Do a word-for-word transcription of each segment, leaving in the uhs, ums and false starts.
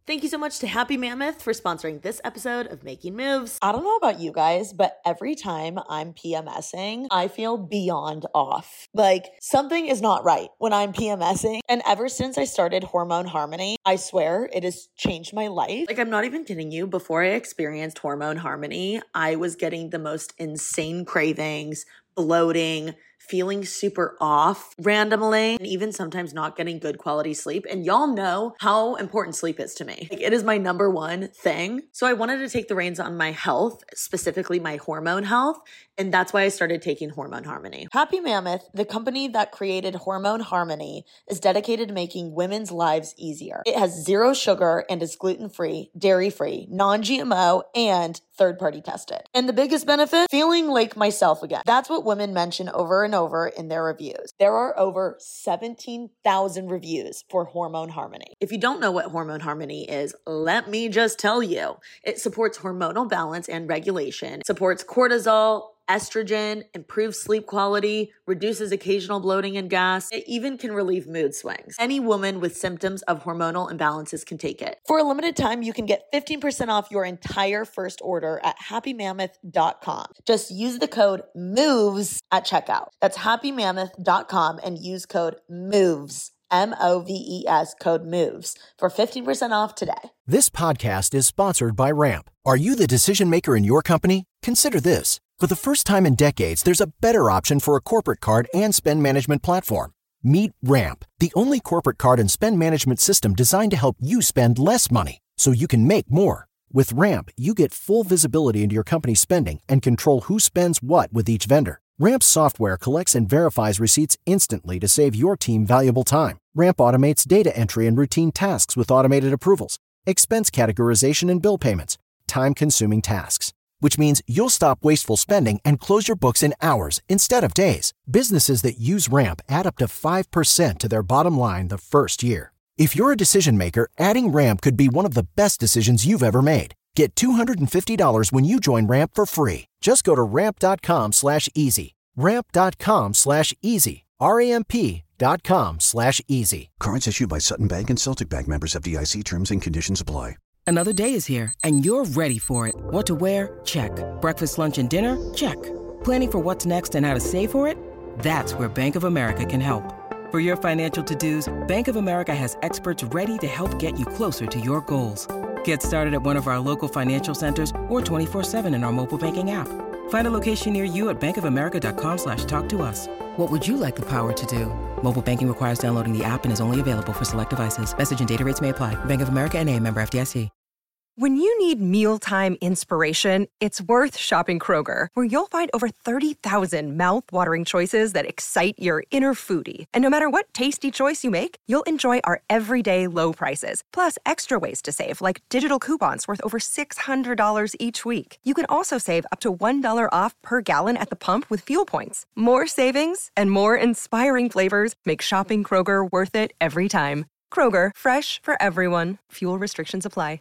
Thank you so much to Happy Mammoth for sponsoring this episode of Making Moves. I don't know about you guys, but every time I'm PMSing, I feel beyond off. Like something is not right when I'm PMSing. And ever since I started Hormone Harmony, I swear it has changed my life. Like I'm not even kidding you. Before I experienced Hormone Harmony, I was getting the most insane cravings, bloating, feeling super off randomly, and even sometimes not getting good quality sleep. And y'all know how important sleep is to me. Like, it is my number one thing. So I wanted to take the reins on my health, specifically my hormone health. And that's why I started taking Hormone Harmony. Happy Mammoth, the company that created Hormone Harmony, is dedicated to making women's lives easier. It has zero sugar and is gluten-free, dairy-free, non-G M O, and third-party tested. And the biggest benefit? Feeling like myself again. That's what women mention over and over in their reviews. There are over seventeen thousand reviews for Hormone Harmony. If you don't know what Hormone Harmony is, let me just tell you. It supports hormonal balance and regulation, supports cortisol, estrogen, improves sleep quality, reduces occasional bloating and gas. It even can relieve mood swings. Any woman with symptoms of hormonal imbalances can take it. For a limited time, you can get fifteen percent off your entire first order at happy mammoth dot com. Just use the code MOVES at checkout. That's happy mammoth dot com and use code MOVES. M O V E S, code MOVES for fifteen percent off today. This podcast is sponsored by Ramp. Are you the decision maker in your company? Consider this. For the first time in decades, there's a better option for a corporate card and spend management platform. Meet Ramp, the only corporate card and spend management system designed to help you spend less money so you can make more. With Ramp, you get full visibility into your company's spending and control who spends what with each vendor. Ramp's software collects and verifies receipts instantly to save your team valuable time. Ramp automates data entry and routine tasks with automated approvals, expense categorization and bill payments, time-consuming tasks. Which means you'll stop wasteful spending and close your books in hours instead of days. Businesses that use Ramp add up to five percent to their bottom line the first year. If you're a decision maker, adding Ramp could be one of the best decisions you've ever made. Get two hundred fifty dollars when you join Ramp for free. Just go to ramp.com slash easy. Ramp.com slash easy. R-A-M-P dot com slash easy. Cards issued by Sutton Bank and Celtic Bank, members of F D I C. Terms and conditions apply. Another day is here, and you're ready for it. What to wear? Check. Breakfast, lunch, and dinner? Check. Planning for what's next and how to save for it? That's where Bank of America can help. For your financial to-dos, Bank of America has experts ready to help get you closer to your goals. Get started at one of our local financial centers or twenty-four seven in our mobile banking app. Find a location near you at bankofamerica.com slash talk to us. What would you like the power to do? Mobile banking requires downloading the app and is only available for select devices. Message and data rates may apply. Bank of America N A, member F D I C. When you need mealtime inspiration, it's worth shopping Kroger, where you'll find over thirty thousand mouth-watering choices that excite your inner foodie. And no matter what tasty choice you make, you'll enjoy our everyday low prices, plus extra ways to save, like digital coupons worth over six hundred dollars each week. You can also save up to one dollar off per gallon at the pump with fuel points. More savings and more inspiring flavors make shopping Kroger worth it every time. Kroger, fresh for everyone. Fuel restrictions apply.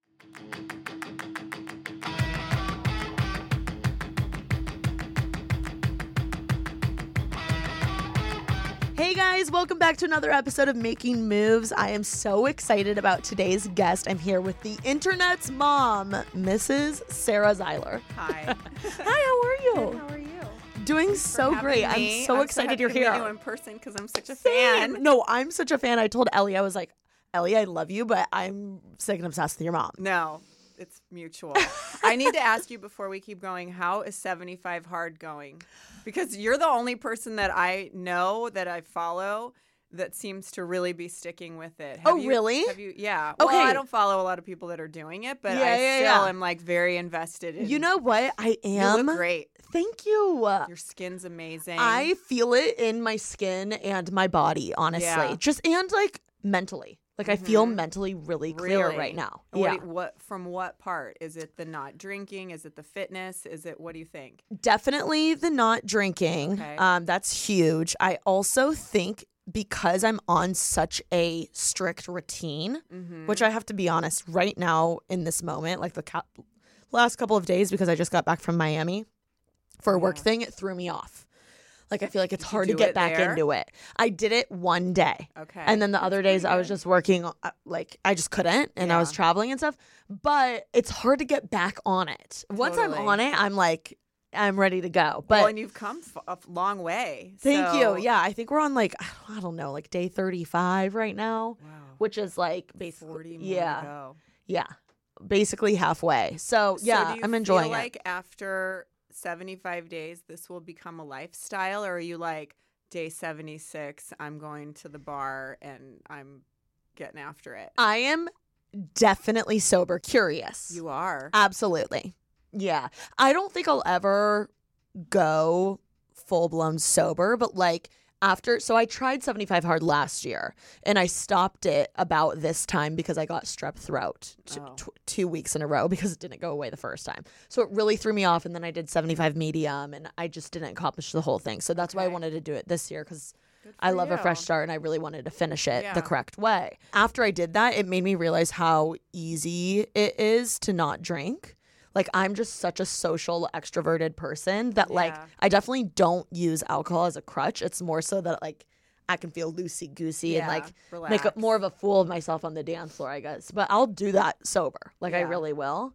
Hey guys, welcome back to another episode of Making Moves. I am so excited about today's guest. I'm here with the internet's mom, Missus Sarah Zeiler. Hi. Hi, how are you? Good, how are you? Doing Thanks so great. me. I'm so I'm excited so you're happy here. To meet you in person because I'm such a Same. fan. No, I'm such a fan. I told Ellie, I was like, Ellie, I love you, but I'm sick and obsessed with your mom. No, it's mutual. I need to ask you before we keep going, how is seventy-five hard going? Because you're the only person that I know that I follow that seems to really be sticking with it. Have Oh, you, really? Have you? Yeah. Okay. Well, I don't follow a lot of people that are doing it, but Yeah, I yeah, still yeah. am like very invested in. You know what? I am. You look great. Thank you. Your skin's amazing. I feel it in my skin and my body, honestly. Yeah. Just and like mentally. Like I feel mentally really clear Really? right now. And Yeah. What, what from what part? Is it the not drinking? Is it the fitness? Is it what do you think? Definitely the not drinking. Okay. Um, that's huge. I also think because I'm on such a strict routine, Mm-hmm. which I have to be honest, right now in this moment, like the ca- last couple of days, because I just got back from Miami for a work thing, it threw me off. Like, I feel like it's Did you hard to do get it back there? into it. I did it one day. Okay. And then the That's other days pretty I was good. just working, uh, like, I just couldn't. And I was Yeah. traveling and stuff. But it's hard to get back on it. Once I'm Totally. on it, I'm like, I'm ready to go. But well, and you've come f- a long way. thank so- you. Yeah, I think we're on, like, I don't know, like day thirty-five right now, Wow. which is like basically, forty more yeah, to go. yeah, basically halfway. So, yeah, so do you I'm enjoying feel it. like after seventy-five days, this will become a lifestyle, or are you like, day seventy-six, I'm going to the bar and I'm getting after it? I am definitely sober curious. You are. Absolutely. Yeah. I don't think I'll ever go full blown sober, but like after, so I tried seventy-five hard last year and I stopped it about this time because I got strep throat t- Oh. tw- two weeks in a row because it didn't go away the first time. So it really threw me off. And then I did seventy-five medium and I just didn't accomplish the whole thing. So that's why I Okay. wanted to do it this year because Good I for love a fresh you. start and I really wanted to finish it Yeah. the correct way. After I did that, it made me realize how easy it is to not drink. Like, I'm just such a social, extroverted person that, like, Yeah. I definitely don't use alcohol as a crutch. It's more so that, like, I can feel loosey-goosey and, Yeah, like, make a, relax. more of a fool of myself on the dance floor, I guess. But I'll do that sober. Like, I Yeah. really will.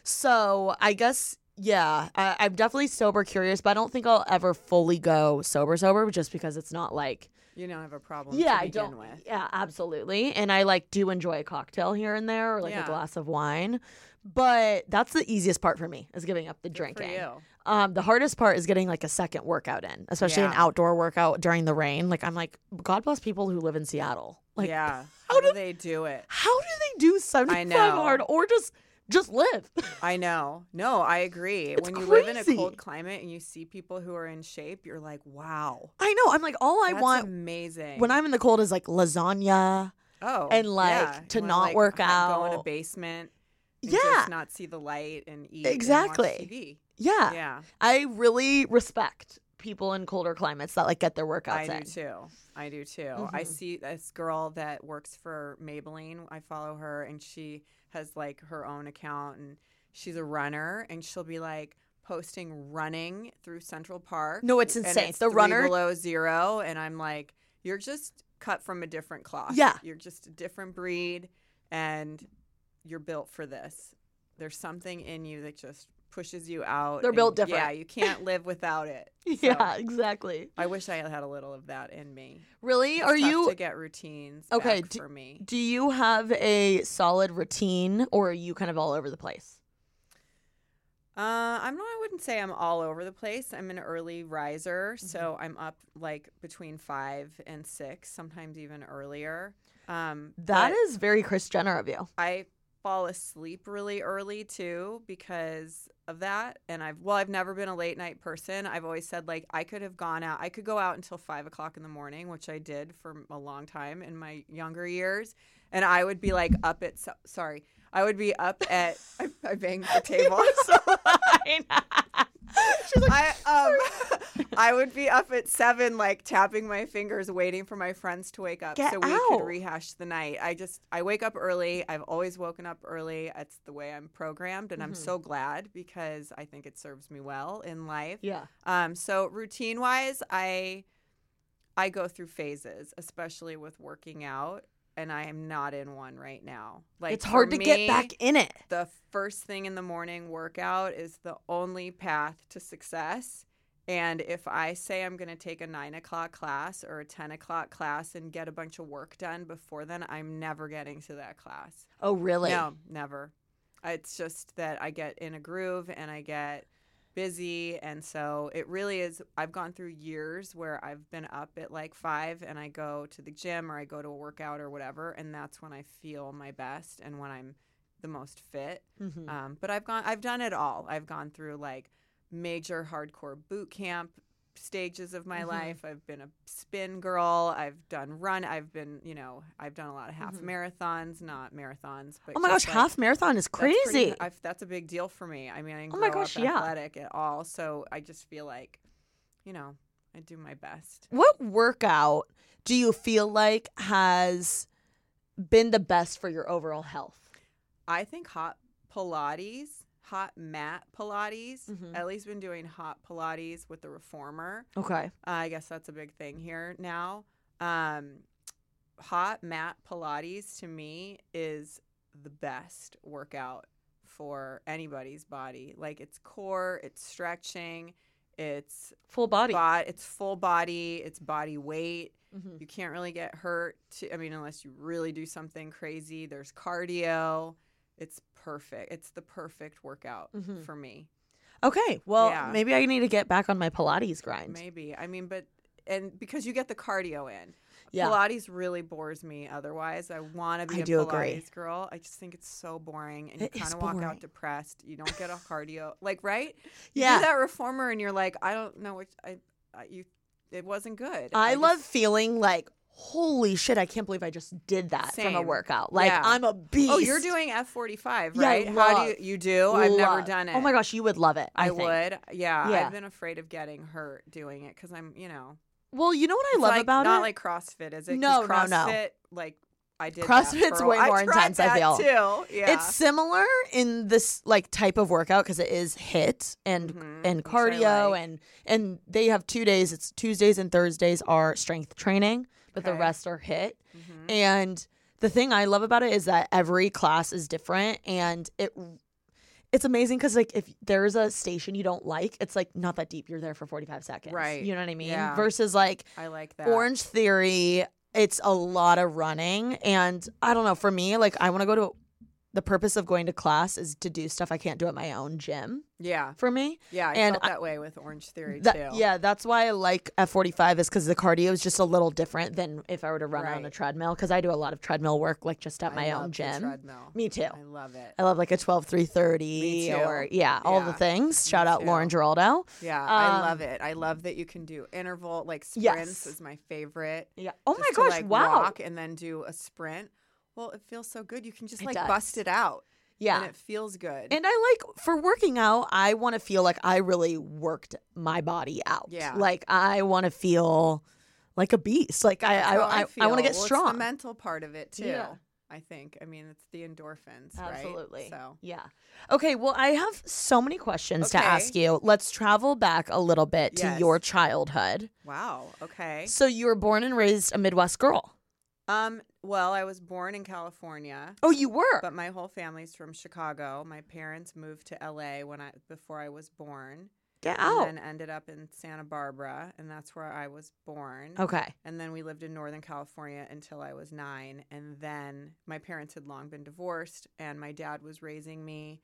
So, I guess, yeah, I, I'm definitely sober curious, but I don't think I'll ever fully go sober-sober just because it's not, like, You don't have a problem yeah, to I begin don't. with. Yeah, absolutely. And I like do enjoy a cocktail here and there, or like Yeah. a glass of wine. But that's the easiest part for me is giving up the Good for drinking. you. Um, the hardest part is getting like a second workout in, especially an Yeah. outdoor workout during the rain. Like I'm like, God bless people who live in Seattle. Like, yeah. how How do do- they do it? how do they do seventy-five know. hard or just just live? I know. No, I agree. It's when you live in a crazy. cold climate and you see people who are in shape, you're like, wow. I know. I'm like, all I That's want amazing. when I'm in the cold is like lasagna. oh, and, like, yeah. to You wanna, not like, work ha- Go in a out. basement. And Yeah. Just not see the light and eat. Exactly. And watch T V. Yeah. Yeah. I really respect people in colder climates that like get their workouts I in. do too. I do too. I Mhm. see this girl that works for Maybelline. I follow her, and she has like her own account, and she's a runner, and she'll be like posting running through Central Park. No, it's and insane. it's The three runner- below zero, and I'm like, you're just cut from a different cloth. Yeah. You're just a different breed, and you're built for this. There's something in you that just pushes you out. They're and, built different. Yeah, you can't live without it. Yeah, So, exactly. I wish I had had a little of that in me. Really? It's Are tough you to get routines Okay, back do- for me? do you have a solid routine or are you kind of all over the place? Uh, I'm not. I wouldn't say I'm all over the place. I'm an early riser, Mm-hmm. so I'm up like between five and six, sometimes even earlier. Um, That but is very Kris Jenner of you. I fall asleep really early too because of that. And I've well, I've never been a late night person. I've always said like I could have gone out. I could go out until five o'clock in the morning, which I did for a long time in my younger years. And I would be like up at so, sorry, I would be up at I, I banged the table. so fine. She's like, I um I would be up at seven, like tapping my fingers, waiting for my friends to wake up Get so we out. could rehash the night. I just I wake up early. I've always woken up early. It's the way I'm programmed, and I'm so glad because I think it serves me well in life. yeah. Um. So routine wise, I I go through phases, especially with working out, and I am not in one right now. Like It's hard for to get me, back in it. the first thing in the morning workout is the only path to success. And if I say I'm going to take a nine o'clock class or a ten o'clock class and get a bunch of work done before then, I'm never getting to that class. Oh, really? No, never. It's just that I get in a groove and I get busy. And so it really is. I've gone through years where I've been up at like five and I go to the gym or I go to a workout or whatever. And that's when I feel my best and when I'm the most fit. Mhm. Um, but I've gone, I've done it all. I've gone through like major hardcore boot camp stages of my Mhm. life. I've been a spin girl. I've done run. I've been, you know, I've done a lot of half marathons, not marathons. But Oh my gosh, just, like, half marathon is that's pretty- crazy. I've, that's a big deal for me. I mean, I didn't Oh my grow gosh, up yeah. athletic at all, so I just feel like, you know, I do my best. What workout do you feel like has been the best for your overall health? I think hot Pilates hot mat Pilates. Mhm. Ellie's been doing hot Pilates with the reformer. Okay. Uh, I guess that's a big thing here now. Um, hot mat Pilates to me is the best workout for anybody's body. Like it's core, it's stretching, it's Full body. bod- it's full body, it's body weight. Mhm. You can't really get hurt. To, I mean, unless you really do something crazy. There's cardio. It's perfect. It's the perfect workout Mhm. for me. Okay. Well, Yeah. maybe I need to get back on my Pilates grind. Maybe. I mean, but and because you get the cardio in. Yeah. Pilates really bores me otherwise. I want to be I a do Pilates agree. girl. I just think it's so boring and It you is kind of walk boring. out depressed. You don't get a cardio. Like, right? You Yeah. do that reformer and you're like, I don't know what I, I you it wasn't good. I, love just- feeling like, holy shit, I can't believe I just did that from a Same. workout. Like, Yeah. I'm a beast. Oh, you're doing F forty-five, Yeah, I right? How do you love- you do? I've never Love- done it. Oh my gosh, you would love it. I, I, think. would. Yeah, Yeah. I've been afraid of getting hurt doing it because I'm, you know, Well, you know what I it's love like, about not it? like CrossFit, is it? 'Cause No, no, no. CrossFit, like I did. CrossFit's that for a way while. more I tried intense, I that feel. Too. Yeah. It's similar in this like type of workout because it is HIIT and Mhm, and which I cardio like. and and they have two days. It's Tuesdays and Thursdays are strength training, but the Okay. rest are HIIT. Mhm. And the thing I love about it is that every class is different, and it it's amazing because like if there's a station you don't like, it's like not that deep. You're there for forty-five seconds, Right. You know what I mean? Yeah. Versus like I like that. Orange Theory, it's a lot of running, and I don't know. For me, like I want to go to. The purpose of going to class is to do stuff I can't do at my own gym. Yeah. For me, Yeah. I And felt I- that way with Orange Theory that, too. yeah, that's why I like F forty-five is because the cardio is just a little different than if I were to run on a Right. treadmill. Because I do a lot of treadmill work, like just at I my love own the gym. treadmill. Me too. I love it. I love like a twelve three thirty Me too. or yeah, all the Yeah. things. Shout Me out too. Lauren Giraldo. Yeah, I Um, love it. I love that you can do interval, like sprints Yes. is my favorite. Yeah. Oh my Just to, gosh! like, wow. Walk and then do a sprint. Well, it feels so good. You can just It like does. bust it out. Yeah. And it feels good. And I like for working out, I want to feel like I really worked my body out. Yeah. Like I want to feel like a beast. Like I That's I how I, I want feel. to get Well, strong. It's the mental part of it too. Yeah. I think. I mean, it's the endorphins, Absolutely. right? So Yeah. Okay, well, I have so many questions to Okay. ask you. Let's travel back a little bit to Yes. your childhood. wow. Okay. So you were born and raised a Midwest girl. Um. Well, I was born in California. Oh, you were. But my whole family's from Chicago. My parents moved to L A when I before I was born. Get out. And then ended up in Santa Barbara, and that's where I was born. Okay. And then we lived in Northern California until I was nine. And then my parents had long been divorced, and my dad was raising me.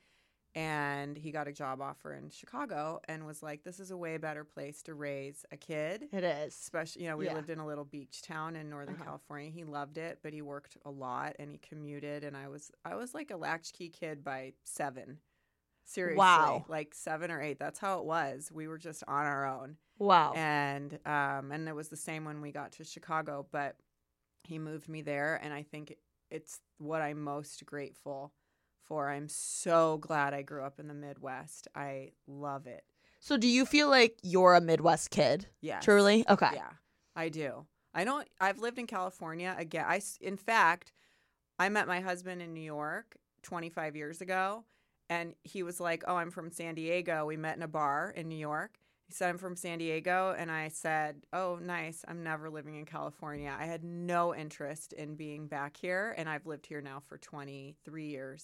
And he got a job offer in Chicago and was like, this is a way better place to raise a kid. It is. Especially, you know, we Yeah. lived in a little beach town in Northern Uh-huh. California. He loved it, but he worked a lot and he commuted. And I was, I was like a latchkey kid by seven. Seriously. Wow. Like seven or eight. That's how it was. We were just on our own. Wow. And um, and it was the same when we got to Chicago, but he moved me there, and I think it's what I'm most grateful for. I'm so glad I grew up in the Midwest. I love it. So do you feel like you're a Midwest kid? Yes. Truly? Okay. Yeah, I do. I don't. I've lived in California again. I s- in fact, I met my husband in New York twenty-five years ago, and he was like, "Oh, I'm from San Diego." We met in a bar in New York. He said, I'm from San Diego. And I said, oh, nice. I'm never living in California. I had no interest in being back here. And I've lived here now for twenty-three years.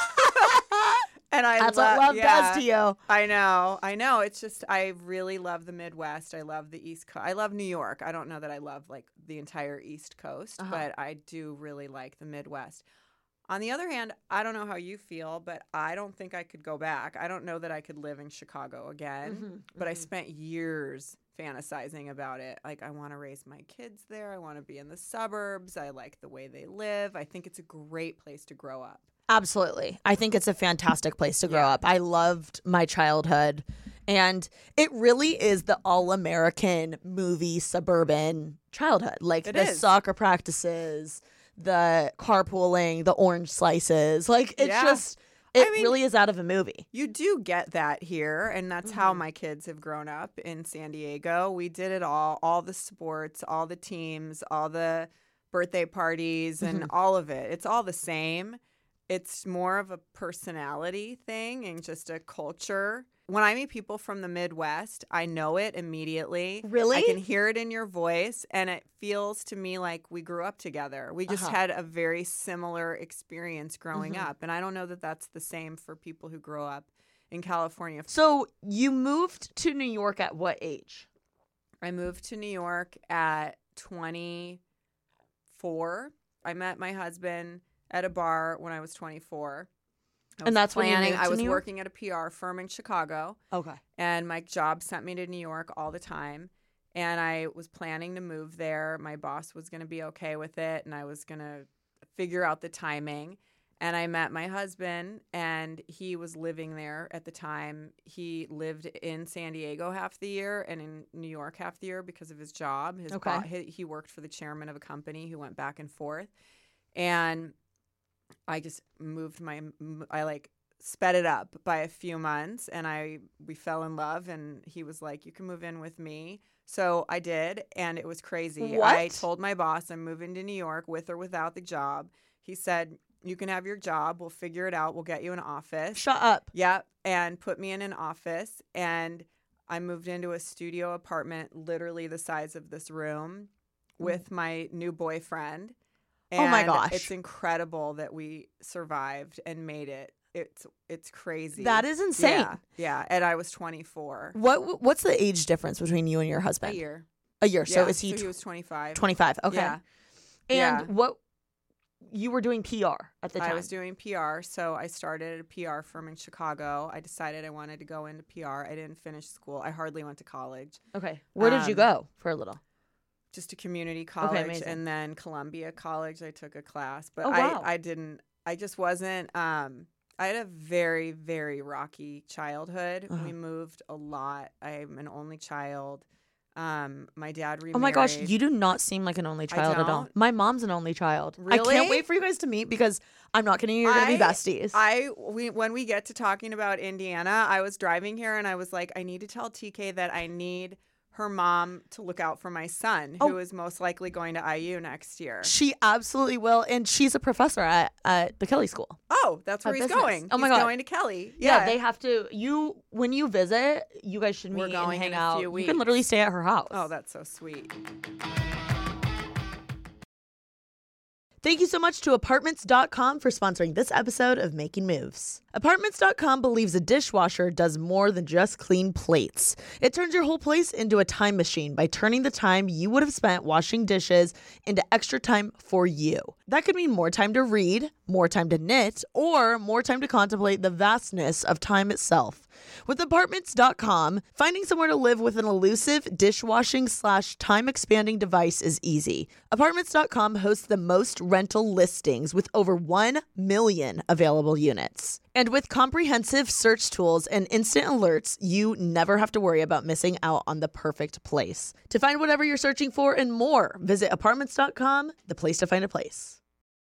And I That's lo- what love yeah, does to you. I know. I know. It's just, I really love the Midwest. I love the East Coast. I love New York. I don't know that I love like the entire East Coast, Uh-huh. but I do really like the Midwest. On the other hand, I don't know how you feel, but I don't think I could go back. I don't know that I could live in Chicago again, Mhm, but I mhm. spent years fantasizing about it. Like, I want to raise my kids there. I want to be in the suburbs. I like the way they live. I think it's a great place to grow up. Absolutely. I think it's a fantastic place to grow Yeah. up. I loved my childhood. And it really is the all American movie suburban childhood. Like It the is. soccer practices, the carpooling, the orange slices. Like it's Yeah. just, it I mean- really is out of a movie. You do get that here, and that's how Mm-hmm. my kids have grown up in San Diego. We did it all, all the sports, all the teams, all the birthday parties, and Mm-hmm. all of it. It's all the same. it's more of a personality thing and just a culture. When I meet people from the Midwest, I know it immediately. Really? I can hear it in your voice, and it feels to me like we grew up together. We just Uh-huh. had a very similar experience growing Mhm. up, and I don't know that that's the same for people who grow up in California. So you moved to New York at what age? I moved to New York at twenty-four. I met my husband at a bar when I was twenty-four. I And was that's when you planning. moved I to was New York? working at a P R firm in Chicago, Okay. and my job sent me to New York all the time. And I was planning to move there. My boss was going to be okay with it, and I was going to figure out the timing. And I met my husband, and he was living there at the time. He lived in San Diego half the year and in New York half the year because of his job. His Okay. bo- he, he worked for the chairman of a company who went back and forth. And I just moved my, I like sped it up by a few months, and I we fell in love, and he was like, you can move in with me. So I did, and it was crazy. What? I told my boss I'm moving to New York with or without the job. He said, you can have your job. We'll figure it out. We'll get you an office. Shut up. Yep. And put me in an office. And I moved into a studio apartment, literally the size of this room, with my new boyfriend. Oh my And gosh. It's incredible that we survived and made it. It's it's crazy. That is insane. Yeah. Yeah. And I was twenty-four. What What's the age difference between you and your A husband? year. A year. So Yeah, is he, so he was twenty-five. twenty-five? Okay. Yeah. And Yeah. what you were doing P R at the time? I was doing P R, so I started at a P R firm in Chicago. I decided I wanted to go into P R. I didn't finish school. I hardly went to college. Okay. Where did you Um, go for a little? Just a community college, amazing. and then Columbia College. I took a class, but Oh, wow. I, I didn't. I just wasn't. Um, I had a very, very rocky childhood. Uh-huh. We moved a lot. I'm an only child. Um, my dad remarried. Oh my gosh, you do not seem like an only child at all. don't? My mom's an only child. I Really? can't wait for you guys to meet because I'm not kidding you, you're going to be I- besties. I we when we get to talking about Indiana, I was driving here and I was like, I need to tell T K that I need her mom to look out for my son, Oh. who is most likely going to I U next year. She absolutely will. And she's a professor at, at the Kelly School. Oh, that's where At he's business. going. Oh my He's God. going to Kelly. Yeah. Yeah, they have to. You When you visit, you guys should meet We're going and hang in a out. few You can literally weeks. stay at her house. Oh, that's so sweet. Thank you so much to Apartments dot com for sponsoring this episode of Making Moves. Apartments dot com believes a dishwasher does more than just clean plates. It turns your whole place into a time machine by turning the time you would have spent washing dishes into extra time for you. That could mean more time to read, more time to knit, or more time to contemplate the vastness of time itself. With Apartments dot com, finding somewhere to live with an elusive dishwashing slash time expanding device is easy. Apartments dot com hosts the most rental listings with over one million available units. And with comprehensive search tools and instant alerts, you never have to worry about missing out on the perfect place. To find whatever you're searching for and more, visit Apartments dot com, the place to find a place.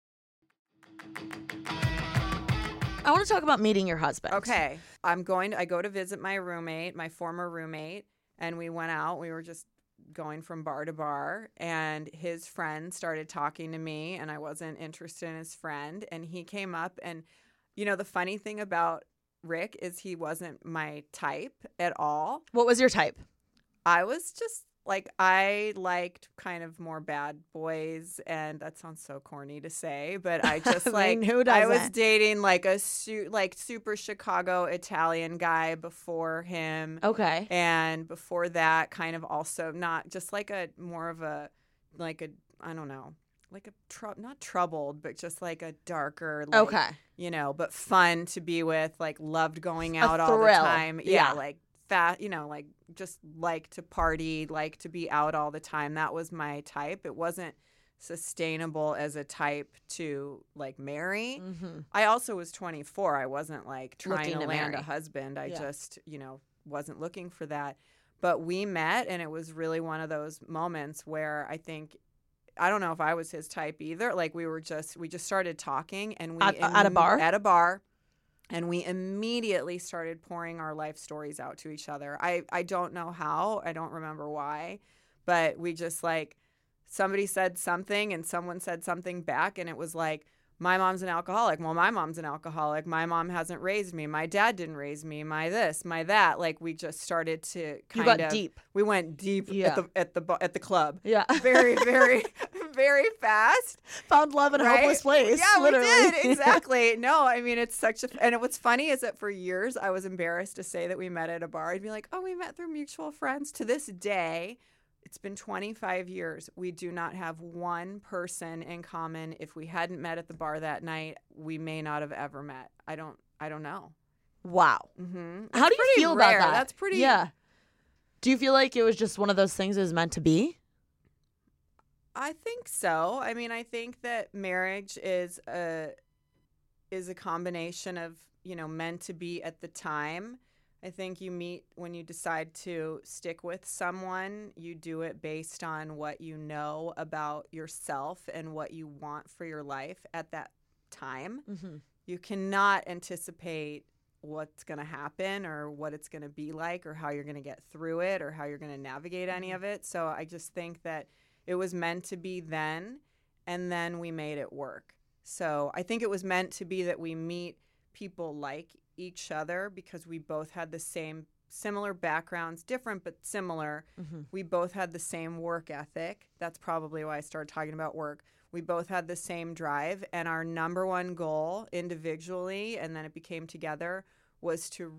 I want to talk about meeting your husband. Okay, I'm going. To, I go to visit my roommate, my former roommate, and we went out. We were just going from bar to bar, and his friend started talking to me, and I wasn't interested in his friend, and he came up, and you know the funny thing about Rick is he wasn't my type at all. What was your type? I was just like, I liked kind of more bad boys, and that sounds so corny to say, but I just I like, mean, who I was doesn't? dating like a su- like super Chicago Italian guy before him. Okay. And before that, kind of also not just like a more of a, like a, I don't know, like a, tr- not troubled, but just like a darker, like, Okay. you know, but fun to be with, like loved going A out all the thrill. time. Yeah. Yeah, like fat, you know, like just like to party, like to be out all the time. That was my type. It wasn't sustainable as a type to like marry. Mm-hmm. I also was twenty-four. I wasn't like trying Looking to to land marry. a husband. I Yeah. just, you know, wasn't looking for that. But we met, and it was really one of those moments where I think, I don't know if I was his type either. Like we were just, we just started talking, and we At- at a imme- bar? At a bar. And we immediately started pouring our life stories out to each other. I, I don't know how. I don't remember why. But we just like, somebody said something and someone said something back. And it was like my mom's an alcoholic. Well, my mom's an alcoholic. My mom hasn't raised me. My dad didn't raise me. My this, my that. Like we just started to kind You got of deep. We went deep Yeah. at the at the bu- at the club. Yeah. Very, very, very fast. Found love in a Right? hopeless place. Yeah, literally. we did. Exactly. No, I mean, it's such a. And what's funny is that for years, I was embarrassed to say that we met at a bar. I'd be like, oh, we met through mutual friends. To this day, it's been twenty-five years. We do not have one person in common. If we hadn't met at the bar that night, we may not have ever met. I don't, I don't know. Wow. Mm-hmm. How do you pretty feel rare. about that? That's pretty. Yeah. Do you feel like it was just one of those things that was meant to be? I think so. I mean, I think that marriage is a is a combination of, you know, meant to be at the time. I think you meet when you decide to stick with someone, you do it based on what you know about yourself and what you want for your life at that time. Mm-hmm. You cannot anticipate what's going to happen or what it's going to be like or how you're going to get through it or how you're going to navigate any of it. So I just think that it was meant to be then, and then we made it work. So I think it was meant to be that we meet people like each other because we both had the same, similar backgrounds, different but similar. Mm-hmm. We both had the same work ethic. That's probably why I started talking about work. We both had the same drive, and our number one goal individually, and then it became together, was to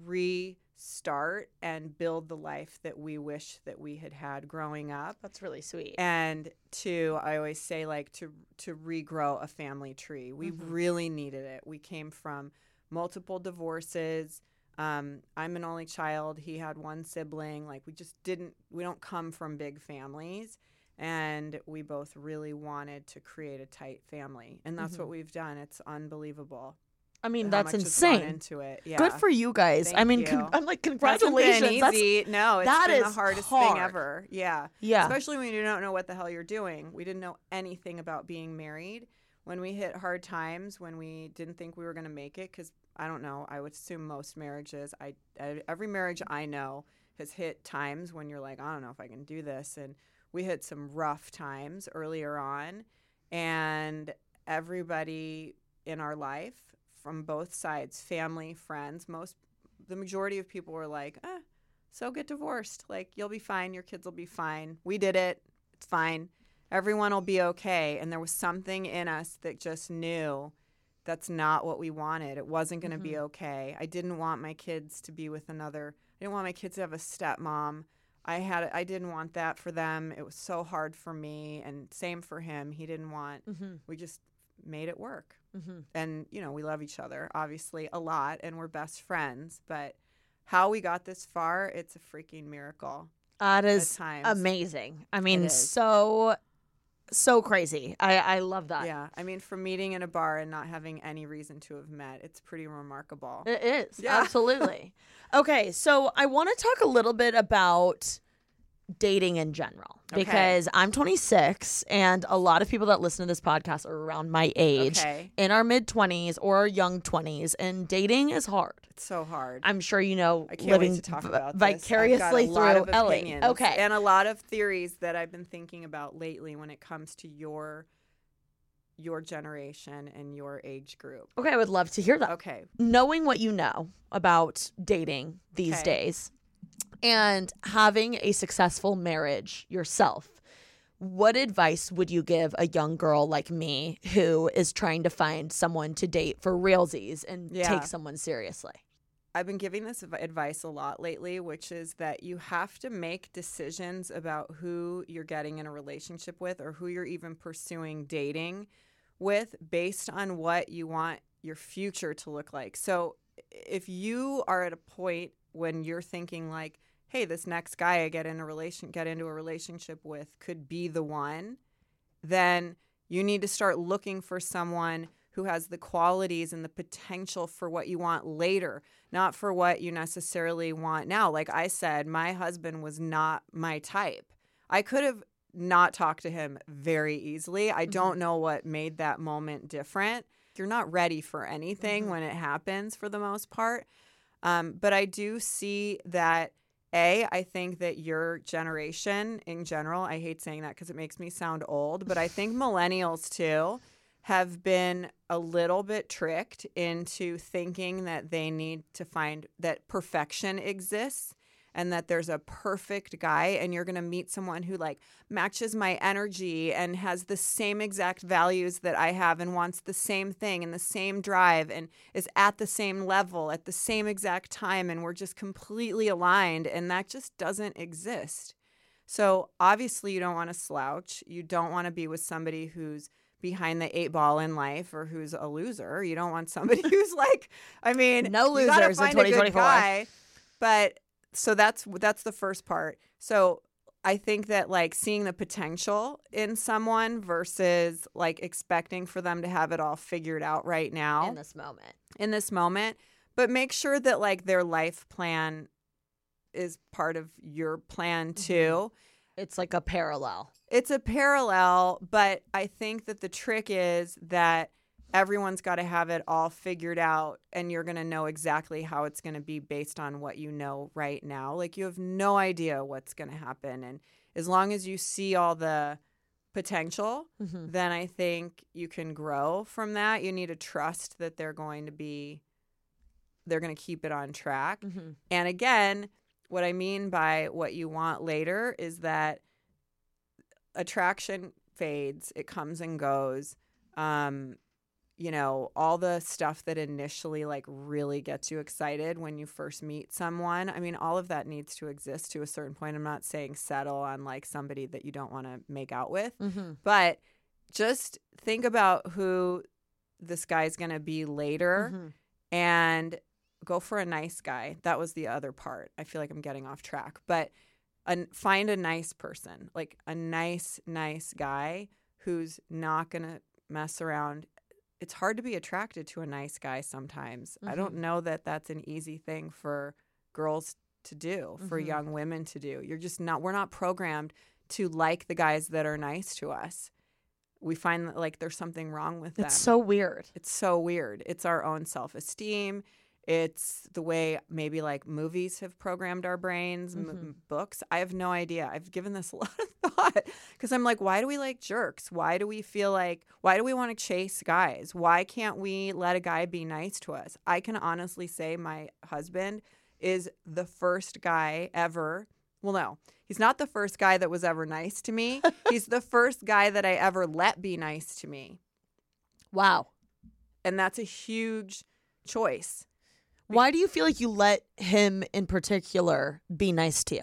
restart and build the life that we wish that we had had growing up. That's really sweet. And to, I always say, like, to to regrow a family tree. We Mm-hmm. really needed it. We came from multiple divorces. Um, I'm an only child. He had one sibling. Like, we just didn't, we don't come from big families. And we both really wanted to create a tight family. And that's Mm-hmm. what we've done. It's unbelievable. I mean, how that's much has gone insane. into it. Yeah. Good for you guys. Thank I mean, you. con- I'm like, Hasn't congratulations. been That's- easy. No, it's that been the is hardest hard. thing ever. Yeah. Yeah. Especially when you don't know what the hell you're doing. We didn't know anything about being married. When we hit hard times, when we didn't think we were going to make it, because I don't know, I would assume most marriages, I, I every marriage I know has hit times when you're like, I don't know if I can do this. And we hit some rough times earlier on. And everybody in our life, from both sides, family, friends, most, the majority of people were like, eh, so get divorced. Like, you'll be fine. Your kids will be fine. We did it. It's fine. Everyone will be okay. And there was something in us that just knew that's not what we wanted. It wasn't going to Mm-hmm. be okay. I didn't want my kids to be with another. I didn't want my kids to have a stepmom. I had. I didn't want that for them. It was so hard for me, and same for him. He didn't want. Mm-hmm. We just made it work. Mm-hmm. And, you know, we love each other, obviously, a lot, and we're best friends. But how we got this far, it's a freaking miracle. That is times. amazing. I mean, is. so, so crazy. I, I love that. Yeah. I mean, from meeting in a bar and not having any reason to have met, it's pretty remarkable. It is. Yeah. Absolutely. Okay. So I want to talk a little bit about dating in general Okay. because I'm twenty-six and a lot of people that listen to this podcast are around my age, Okay. in our mid twenties or young twenties, and dating is hard. It's so hard. I'm sure you know, I can't living wait to talk v- about this. vicariously I've got a lot through of Ellie. opinions Okay. And a lot of theories that I've been thinking about lately when it comes to your your generation and your age group. Okay, I would love to hear that. Okay. Knowing what you know about dating these Okay. days and having a successful marriage yourself, what advice would you give a young girl like me who is trying to find someone to date for realsies and Yeah. take someone seriously? I've been giving this adv- advice a lot lately, which is that you have to make decisions about who you're getting in a relationship with or who you're even pursuing dating with based on what you want your future to look like. So if you are at a point when you're thinking like, hey, this next guy I get in a relation get into a relationship with could be the one, then you need to start looking for someone who has the qualities and the potential for what you want later, not for what you necessarily want now. Like I said, my husband was not my type. I could have not talked to him very easily. I don't know what made that moment different. You're not ready for anything Mm-hmm. when it happens for the most part. Um, but I do see that, A, I think that your generation in general, I hate saying that because it makes me sound old, but I think millennials too, have been a little bit tricked into thinking that they need to find that perfection exists and that there's a perfect guy and you're going to meet someone who like matches my energy and has the same exact values that I have and wants the same thing and the same drive and is at the same level at the same exact time and we're just completely aligned, and that just doesn't exist. So obviously you don't want to slouch. You don't want to be with somebody who's behind the eight ball in life or who's a loser. You don't want somebody who's like, I mean, no you gotta losers in find twenty a good twenty-four. guy. But so that's that's the first part. So I think that like seeing the potential in someone versus like expecting for them to have it all figured out right now In this moment. in this moment, but make sure that like their life plan is part of your plan too. It's like a parallel. It's a parallel, but I think that the trick is that everyone's got to have it all figured out, and you're going to know exactly how it's going to be based on what you know right now. Like you have no idea what's going to happen. And as long as you see all the potential, Mm-hmm. then I think you can grow from that. You need to trust that they're going to be, they're going to keep it on track. Mm-hmm. And again, what I mean by what you want later is that attraction fades, it comes and goes. Um, you know, all the stuff that initially like really gets you excited when you first meet someone. I mean, all of that needs to exist to a certain point. I'm not saying settle on like somebody that you don't want to make out with, Mm-hmm. but just think about who this guy's going to be later Mm-hmm. and go for a nice guy. That was the other part. I feel like I'm getting off track, but an, find a nice person, like a nice, nice guy who's not going to mess around. It's hard to be attracted to a nice guy sometimes. Mm-hmm. I don't know that that's an easy thing for girls to do, for Mm-hmm. young women to do. You're just not, we're not programmed to like the guys that are nice to us. We find that like there's something wrong with them. It's so weird. It's so weird. It's our own self-esteem. It's the way maybe like movies have programmed our brains, Mm-hmm. m- books. I have no idea. I've given this a lot of thought because I'm like, why do we like jerks? Why do we feel like, why do we want to chase guys? Why can't we let a guy be nice to us? I can honestly say my husband is the first guy ever. Well, no, he's not the first guy that was ever nice to me. He's the first guy that I ever let be nice to me. Wow. And that's a huge choice. Why do you feel like you let him in particular be nice to you?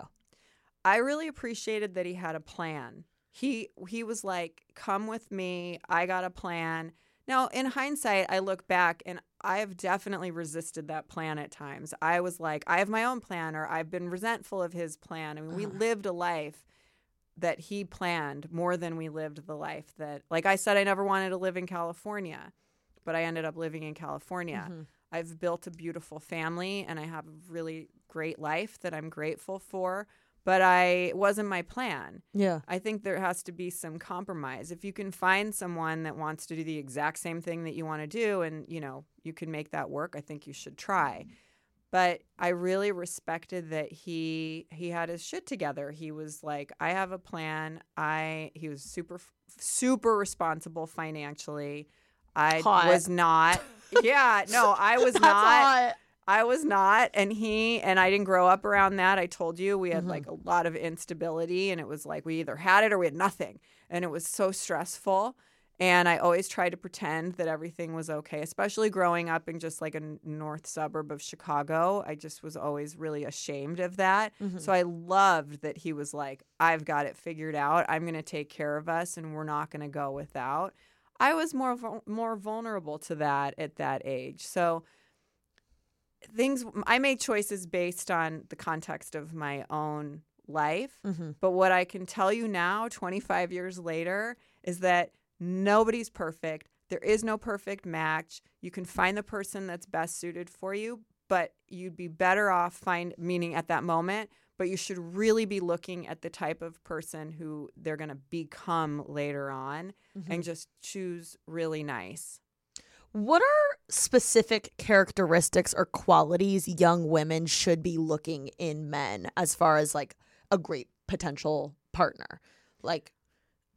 I really appreciated that he had a plan. He he was like, come with me. I got a plan. Now, in hindsight, I look back and I have definitely resisted that plan at times. I was like, I have my own plan, or I've been resentful of his plan. I mean, we lived a life that he planned more than we lived the life that, like I said, I never wanted to live in California, but I ended up living in California. Mm-hmm. I've built a beautiful family and I have a really great life that I'm grateful for, but I it wasn't my plan. Yeah. I think there has to be some compromise. If you can find someone that wants to do the exact same thing that you want to do and, you know, you can make that work, I think you should try. But I really respected that he he had his shit together. He was like, I have a plan. I he was super super responsible financially. I Hot. was not. Yeah, no, I was That's not. hot. I was not. And he and I didn't grow up around that. I told you we had Mm-hmm. like a lot of instability, and it was like we either had it or we had nothing. And it was so stressful. And I always tried to pretend that everything was okay, especially growing up in just like a n- north suburb of Chicago. I just was always really ashamed of that. Mm-hmm. So I loved that he was like, I've got it figured out. I'm going to take care of us, and we're not going to go without. I was more vul- more vulnerable to that at that age. So things I made choices based on the context of my own life. Mm-hmm. But what I can tell you now, twenty-five years later, is that nobody's perfect. There is no perfect match. You can find the person that's best suited for you, but you'd be better off find meaning at that moment. But you should really be looking at the type of person who they're going to become later on, Mm-hmm. and just choose really nice. What are specific characteristics or qualities young women should be looking in men as far as like a great potential partner? Like,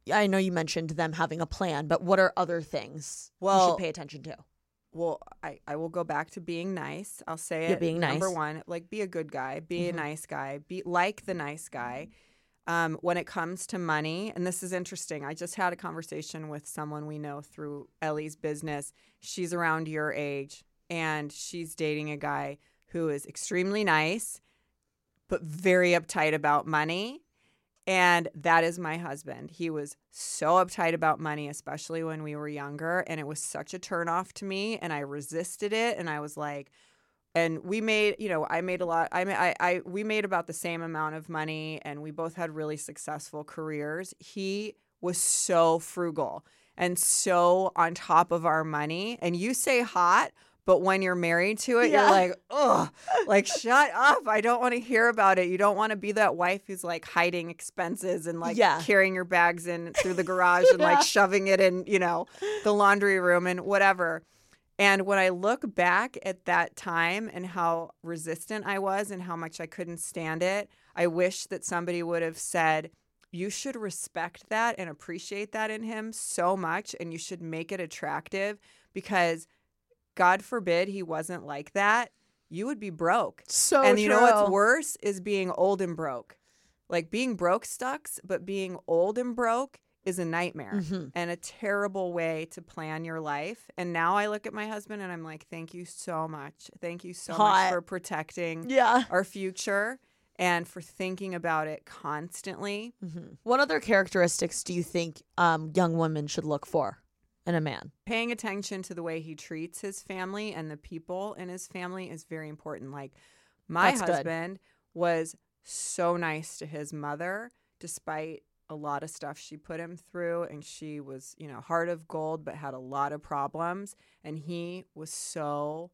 I know you mentioned them having a plan, but what are other things you Well- should pay attention to? Well, I, I will go back to being nice. I'll say Yeah, it. being Number nice. one, like be a good guy, be a Mhm. nice guy, be like the nice guy. Um, when it comes to money, and this is interesting, I just had a conversation with someone we know through Ellie's business. She's around your age, and she's dating a guy who is extremely nice, but very uptight about money. And that is my husband. He was so uptight about money, especially when we were younger. And it was such a turnoff to me. And I resisted it. And I was like, and we made, you know, I made a lot. I, I, I, we made about the same amount of money, and we both had really successful careers. He was so frugal and so on top of our money. And you say hot, but when you're married to it, Yeah. you're like, ugh, like, shut up. I don't want to hear about it. You don't want to be that wife who's like hiding expenses and like Yeah. carrying your bags in through the garage and Yeah. like shoving it in, you know, the laundry room and whatever. And when I look back at that time and how resistant I was and how much I couldn't stand it, I wish that somebody would have said, you should respect that and appreciate that in him so much, and you should make it attractive, because God forbid he wasn't like that, you would be broke. So and you know what's true. worse is being old and broke. Like being broke sucks, but being old and broke is a nightmare Mhm. and a terrible way to plan your life. And now I look at my husband and I'm like, thank you so much. Thank you so Hot. much for protecting Yeah. our future and for thinking about it constantly. Mhm. What other characteristics do you think um, young women should look for in a man? Paying attention to the way he treats his family and the people in his family is very important. Like my That's good. husband was so nice to his mother, despite a lot of stuff she put him through. And she was, you know, heart of gold, but had a lot of problems. And he was so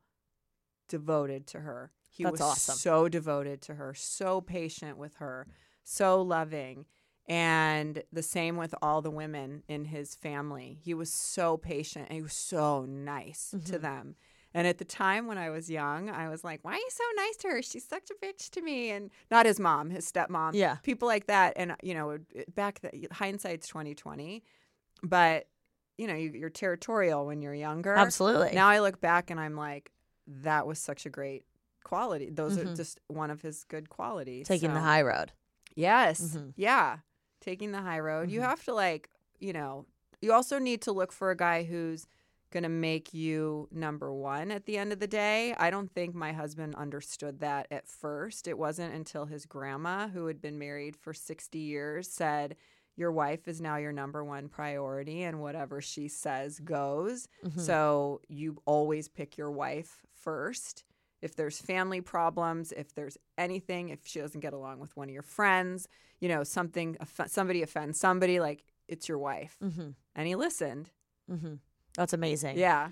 devoted to her. He That's was awesome. so devoted to her, so patient with her, so loving. And the same with all the women in his family. He was so patient and he was so nice Mm-hmm. to them. And at the time when I was young, I was like, why are you so nice to her? She's such a bitch to me. And not his mom, his stepmom. Yeah. People like that. And, you know, it- back then, hindsight's twenty twenty. But, you know, you, you're territorial when you're younger. Absolutely. Now I look back and I'm like, that was such a great quality. Those Mhm. are just one of his good qualities. Taking the So- high road. Yes. Mhm. Yeah. Taking the high road. You Mhm. have to, like, you know, you also need to look for a guy who's going to make you number one at the end of the day. I don't think my husband understood that at first. It wasn't until his grandma, who had been married for sixty years, said, your wife is now your number one priority, and whatever she says goes. Mhm. So you always pick your wife first. If there's family problems, if there's anything, if she doesn't get along with one of your friends, you know, something, off- somebody offends somebody, like, it's your wife. Mhm. And he listened. Mhm. That's amazing. Yeah.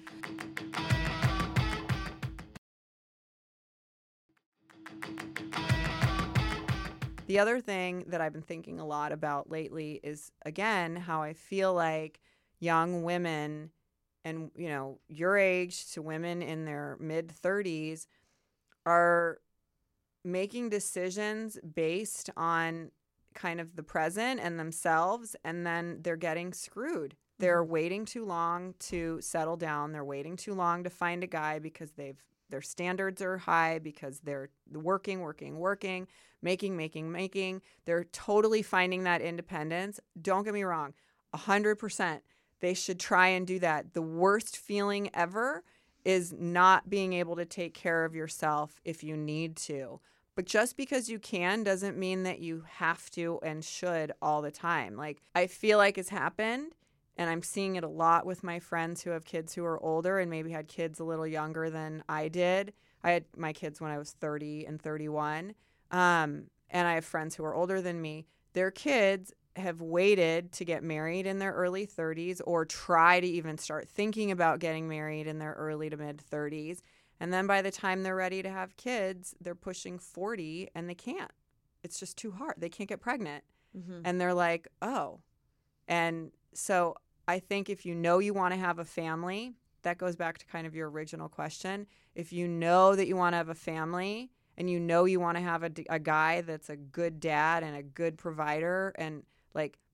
The other thing that I've been thinking a lot about lately is, again, how I feel like young women and, you know, your age to women in their mid thirties are making decisions based on kind of the present and themselves, and then they're getting screwed. They're waiting too long to settle down. They're waiting too long to find a guy because they've their standards are high, because they're working, working, working, making, making, making. They're totally finding that independence. Don't get me wrong, one hundred percent. They should try and do that. The worst feeling ever is not being able to take care of yourself if you need to. But just because you can doesn't mean that you have to and should all the time. Like, I feel like it's happened, and I'm seeing it a lot with my friends who have kids who are older and maybe had kids a little younger than I did. I had my kids when I was thirty and thirty-one. Um, and I have friends who are older than me. Their kids have waited to get married in their early thirties, or try to even start thinking about getting married in their early to mid thirties. And then by the time they're ready to have kids, they're pushing forty and they can't. It's just too hard. They can't get pregnant. Mhm. And they're like, oh. And so I think if you know you want to have a family, that goes back to kind of your original question. If you know that you want to have a family and you know you want to have a, a guy that's a good dad and a good provider and like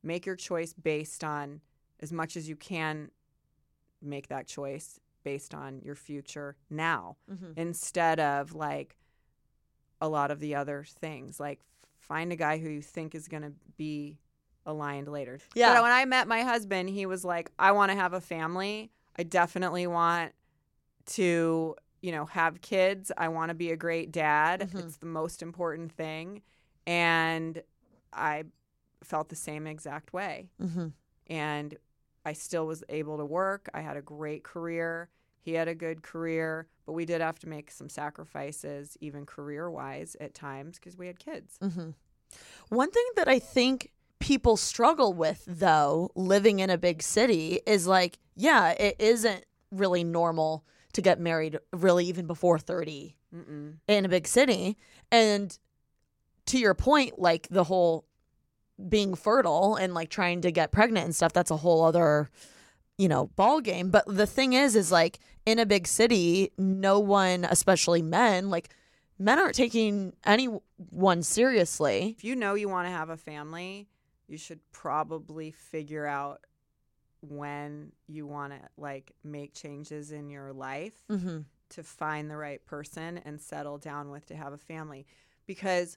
make your choice based on, as much as you can, make that choice based on your future now, mm-hmm. instead of like a lot of the other things. Like find a guy who you think is going to be aligned later. Yeah. But when I met my husband, he was like, I want to have a family. I definitely want to, you know, have kids. I want to be a great dad. Mm-hmm. It's the most important thing. And I felt the same exact way. Mm-hmm. And I still was able to work. I had a great career. He had a good career, but we did have to make some sacrifices, even career-wise at times, because we had kids. Mm-hmm. One thing that I think people struggle with, though, living in a big city is like, yeah, it isn't really normal to get married really even before thirty Mm-mm. in a big city. And to your point, like the whole being fertile and like trying to get pregnant and stuff, that's a whole other, you know, ball game. But the thing is, is like in a big city, no one, especially men, like men aren't taking anyone seriously. If you know you want to have a family, you should probably figure out when you want to like make changes in your life mm-hmm. to find the right person and settle down with to have a family. Because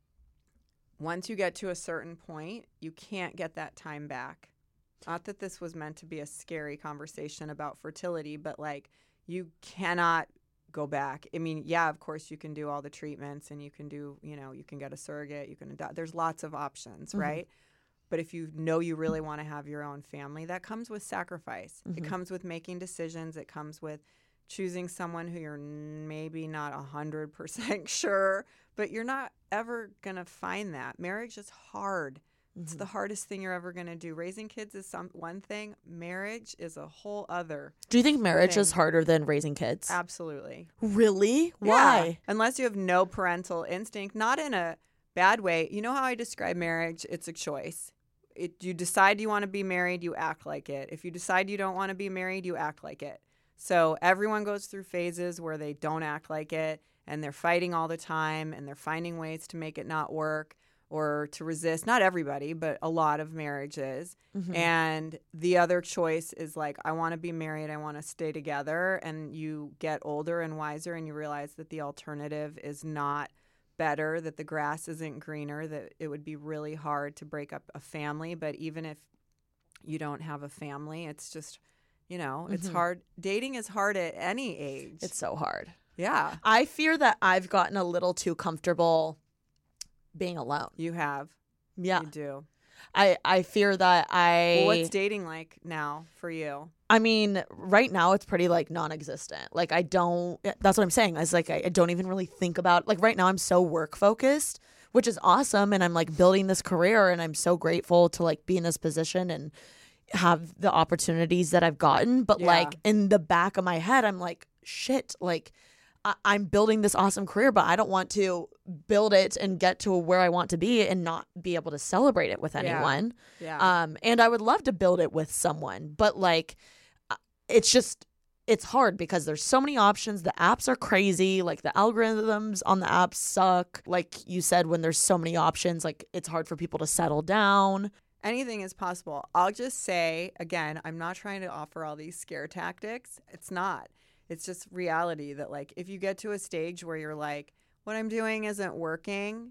once you get to a certain point, you can't get that time back. Not that this was meant to be a scary conversation about fertility, but like you cannot go back. I mean, yeah, of course you can do all the treatments and you can do, you know, you can get a surrogate, you can adopt. There's lots of options, mm-hmm. right? But if you know you really want to have your own family, that comes with sacrifice. Mm-hmm. It comes with making decisions. It comes with choosing someone who you're maybe not one hundred percent sure, but you're not ever going to find that. Marriage is hard. Mm-hmm. It's the hardest thing you're ever going to do. Raising kids is some one thing. Marriage is a whole other Do you think marriage thing. is harder than raising kids? Absolutely. Really? Why? Yeah. Unless you have no parental instinct, not in a bad way. You know how I describe marriage? It's a choice. It, you decide you want to be married, you act like it. If you decide you don't want to be married, you act like it. So everyone goes through phases where they don't act like it and they're fighting all the time and they're finding ways to make it not work or to resist. Not everybody, but a lot of marriages. Mm-hmm. And the other choice is like, I want to be married, I want to stay together. And you get older and wiser and you realize that the alternative is not better, that the grass isn't greener, that it would be really hard to break up a family. But even if you don't have a family, it's just, you know, mm-hmm. it's hard. Dating is hard at any age. It's so hard. Yeah. I fear that I've gotten a little too comfortable being alone. You have. Yeah. You do. I, I fear that I... Well, what's dating like now for you? I mean, right now it's pretty like non-existent. Like I don't, that's what I'm saying. I was like, I, I don't even really think about, like right now I'm so work focused, which is awesome. And I'm like building this career and I'm so grateful to like be in this position and have the opportunities that I've gotten. But Yeah. like in the back of my head, I'm like, shit, like I- I'm building this awesome career, but I don't want to build it and get to where I want to be and not be able to celebrate it with Yeah. anyone. Yeah. Um, and I would love to build it with someone, but like, it's just, it's hard because there's so many options. The apps are crazy. Like the algorithms on the apps suck. Like you said, when there's so many options, like it's hard for people to settle down. Anything is possible. I'll just say, again, I'm not trying to offer all these scare tactics. It's not. It's just reality that like if you get to a stage where you're like, what I'm doing isn't working,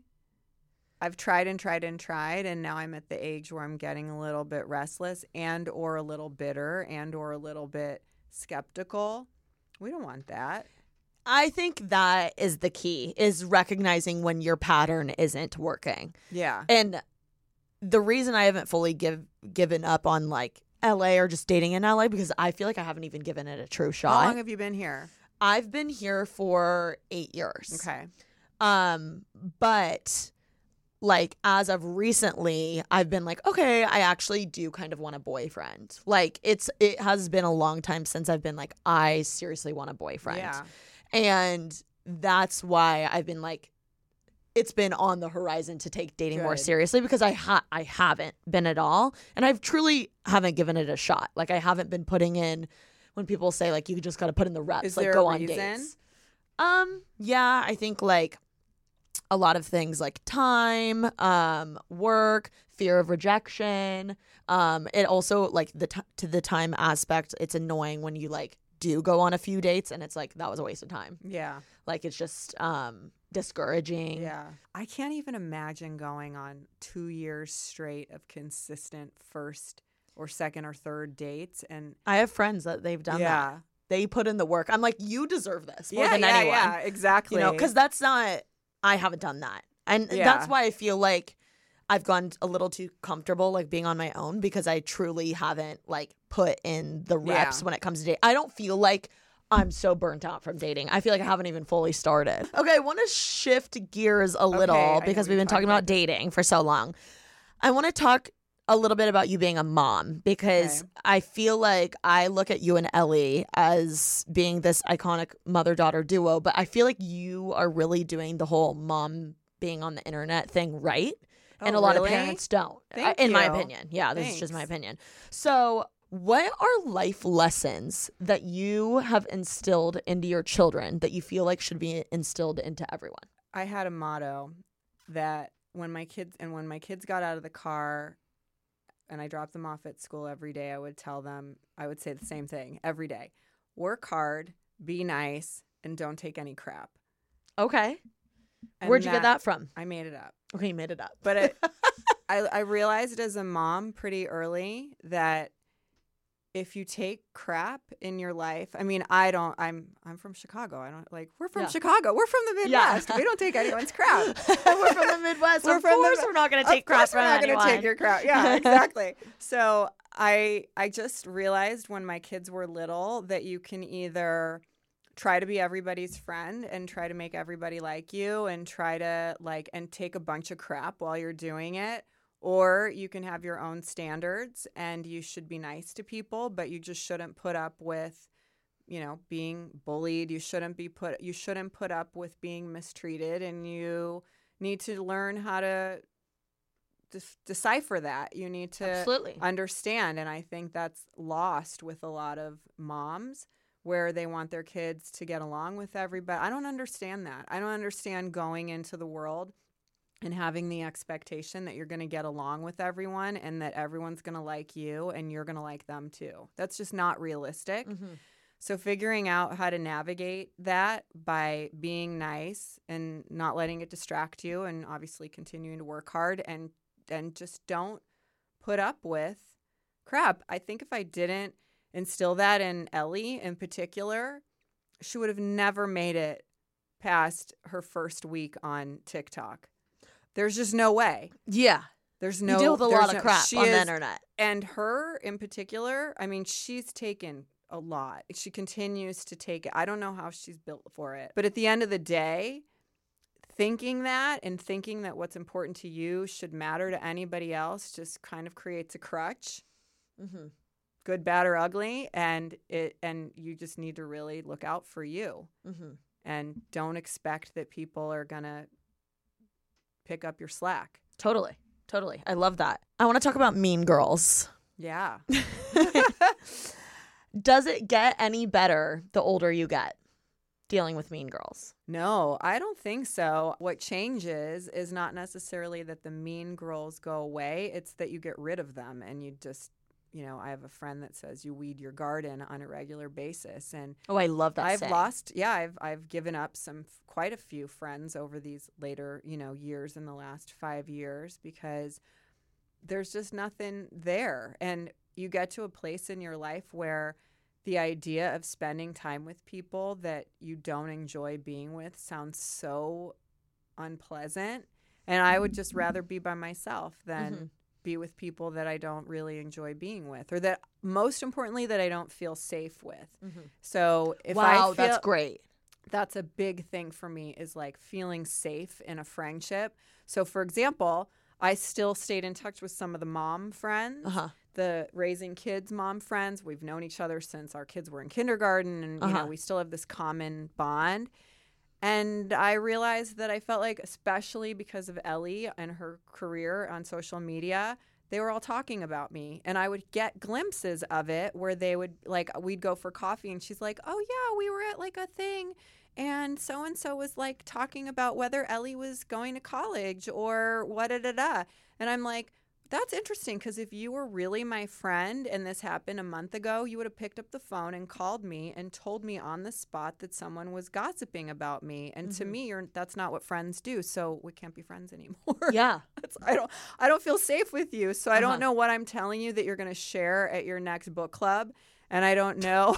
I've tried and tried and tried, and now I'm at the age where I'm getting a little bit restless and or a little bitter and or a little bit skeptical. We don't want that. I think that is the key, is recognizing when your pattern isn't working. Yeah. And the reason I haven't fully give given up on like L A or just dating in L A, because I feel like I haven't even given it a true shot. How long have you been here? I've been here for eight years. Okay. Um, but like as of recently, I've been like, okay, I actually do kind of want a boyfriend. Like it's it has been a long time since I've been like, I seriously want a boyfriend. Yeah. And that's why I've been like, it's been on the horizon to take dating more Good. seriously, because I ha- I haven't been at all. And I've truly haven't given it a shot. Like I haven't been putting in, when people say like you just got to put in the reps, Is like there go a on reason? dates. Um, yeah, I think like a lot of things like time, um, work, fear of rejection. Um, it also like the t- to the time aspect, it's annoying when you like do go on a few dates and it's like that was a waste of time. Yeah. Like it's just um discouraging. Yeah. I can't even imagine going on two years straight of consistent first or second or third dates. And I have friends that they've done yeah. that. They put in the work. I'm like, you deserve this more yeah, than yeah, anyone. Yeah, exactly. You know, because that's not, I haven't done that. And Yeah. that's why I feel like I've gone a little too comfortable like being on my own because I truly haven't like put in the reps Yeah. when it comes to dating. I don't feel like I'm so burnt out from dating. I feel like I haven't even fully started. Okay, I want to shift gears a little I know because we we've been talked talking about about dating for so long. I want to talk a little bit about you being a mom because Okay. I feel like I look at you and Ellie as being this iconic mother-daughter duo, but I feel like you are really doing the whole mom being on the internet thing right. And Oh, a lot really? of parents don't, Thank in my you. opinion. Yeah, this is just my Thanks. opinion. So what are life lessons that you have instilled into your children that you feel like should be instilled into everyone? I had a motto that when my kids and when my kids got out of the car and I dropped them off at school every day, I would tell them, I would say the same thing every day. Work hard, be nice, and don't take any crap. Okay. And Where'd you get that from? I made it up. Okay, you made it up. But it, I, I realized as a mom pretty early that if you take crap in your life, I mean, I don't, I'm, I'm from Chicago. I don't like, we're from Yeah. Chicago. We're from the Yeah. Midwest. We don't take anyone's crap. We're from the Midwest. We're of from the course Mi- we're not going to take of crap course from we're not anyone. going to take your crap. Yeah, exactly. So I, I just realized when my kids were little that you can either try to be everybody's friend and try to make everybody like you and try to like, and take a bunch of crap while you're doing it. Or you can have your own standards and you should be nice to people, but you just shouldn't put up with, you know, being bullied. You shouldn't be put, you shouldn't put up with being mistreated, and you need to learn how to de- decipher that. You need to Absolutely. understand. And I think that's lost with a lot of moms where they want their kids to get along with everybody. I don't understand that. I don't understand going into the world and having the expectation that you're going to get along with everyone and that everyone's going to like you and you're going to like them too. That's just not realistic. Mm-hmm. So figuring out how to navigate that by being nice and not letting it distract you, and obviously continuing to work hard, and and just don't put up with crap. I think if I didn't instill that in Ellie in particular, she would have never made it past her first week on TikTok. There's just no way. Yeah. There's no. You deal with a there's lot of no- crap she on the is- internet. And her in particular, I mean, she's taken a lot. She continues to take it. I don't know how she's built for it. But at the end of the day, thinking that and thinking that what's important to you should matter to anybody else just kind of creates a crutch. Mm-hmm. Good, bad, or ugly, and it and you just need to really look out for you, Mm-hmm. and don't expect that people are gonna pick up your slack. Totally. Totally. I love that. I want to talk about Mean Girls. Yeah. Does it get any better the older you get dealing with Mean Girls? No, I don't think so. What changes is not necessarily that the mean girls go away. It's that you get rid of them and you just, you know, I have a friend that says you weed your garden on a regular basis. And Oh, I love that I've saying. lost, yeah, I've I've given up some quite a few friends over these later, you know, years in the last five years because there's just nothing there. And you get to a place in your life where the idea of spending time with people that you don't enjoy being with sounds so unpleasant. And I would just rather be by myself than Mhm. be with people that I don't really enjoy being with, or that, most importantly, that I don't feel safe with. Mhm. So if wow, I feel, that's great. that's a big thing for me, is like feeling safe in a friendship. So for example, I still stayed in touch with some of the mom friends, Uh-huh. the raising kids mom friends. We've known each other since our kids were in kindergarten, and you Uh-huh. know, we still have this common bond. And I realized that I felt like, especially because of Ellie and her career on social media, they were all talking about me. And I would get glimpses of it where they would, like, we'd go for coffee and she's like, oh, yeah, we were at like a thing and so and so was like talking about whether Ellie was going to college or what da da da. And I'm like, that's interesting, because if you were really my friend and this happened a month ago, you would have picked up the phone and called me and told me on the spot that someone was gossiping about me. And mm-hmm. to me, you're, that's not what friends do. So we can't be friends anymore. Yeah. That's, I don't I don't feel safe with you. So I uh-huh. don't know what I'm telling you that you're going to share at your next book club. And I don't know.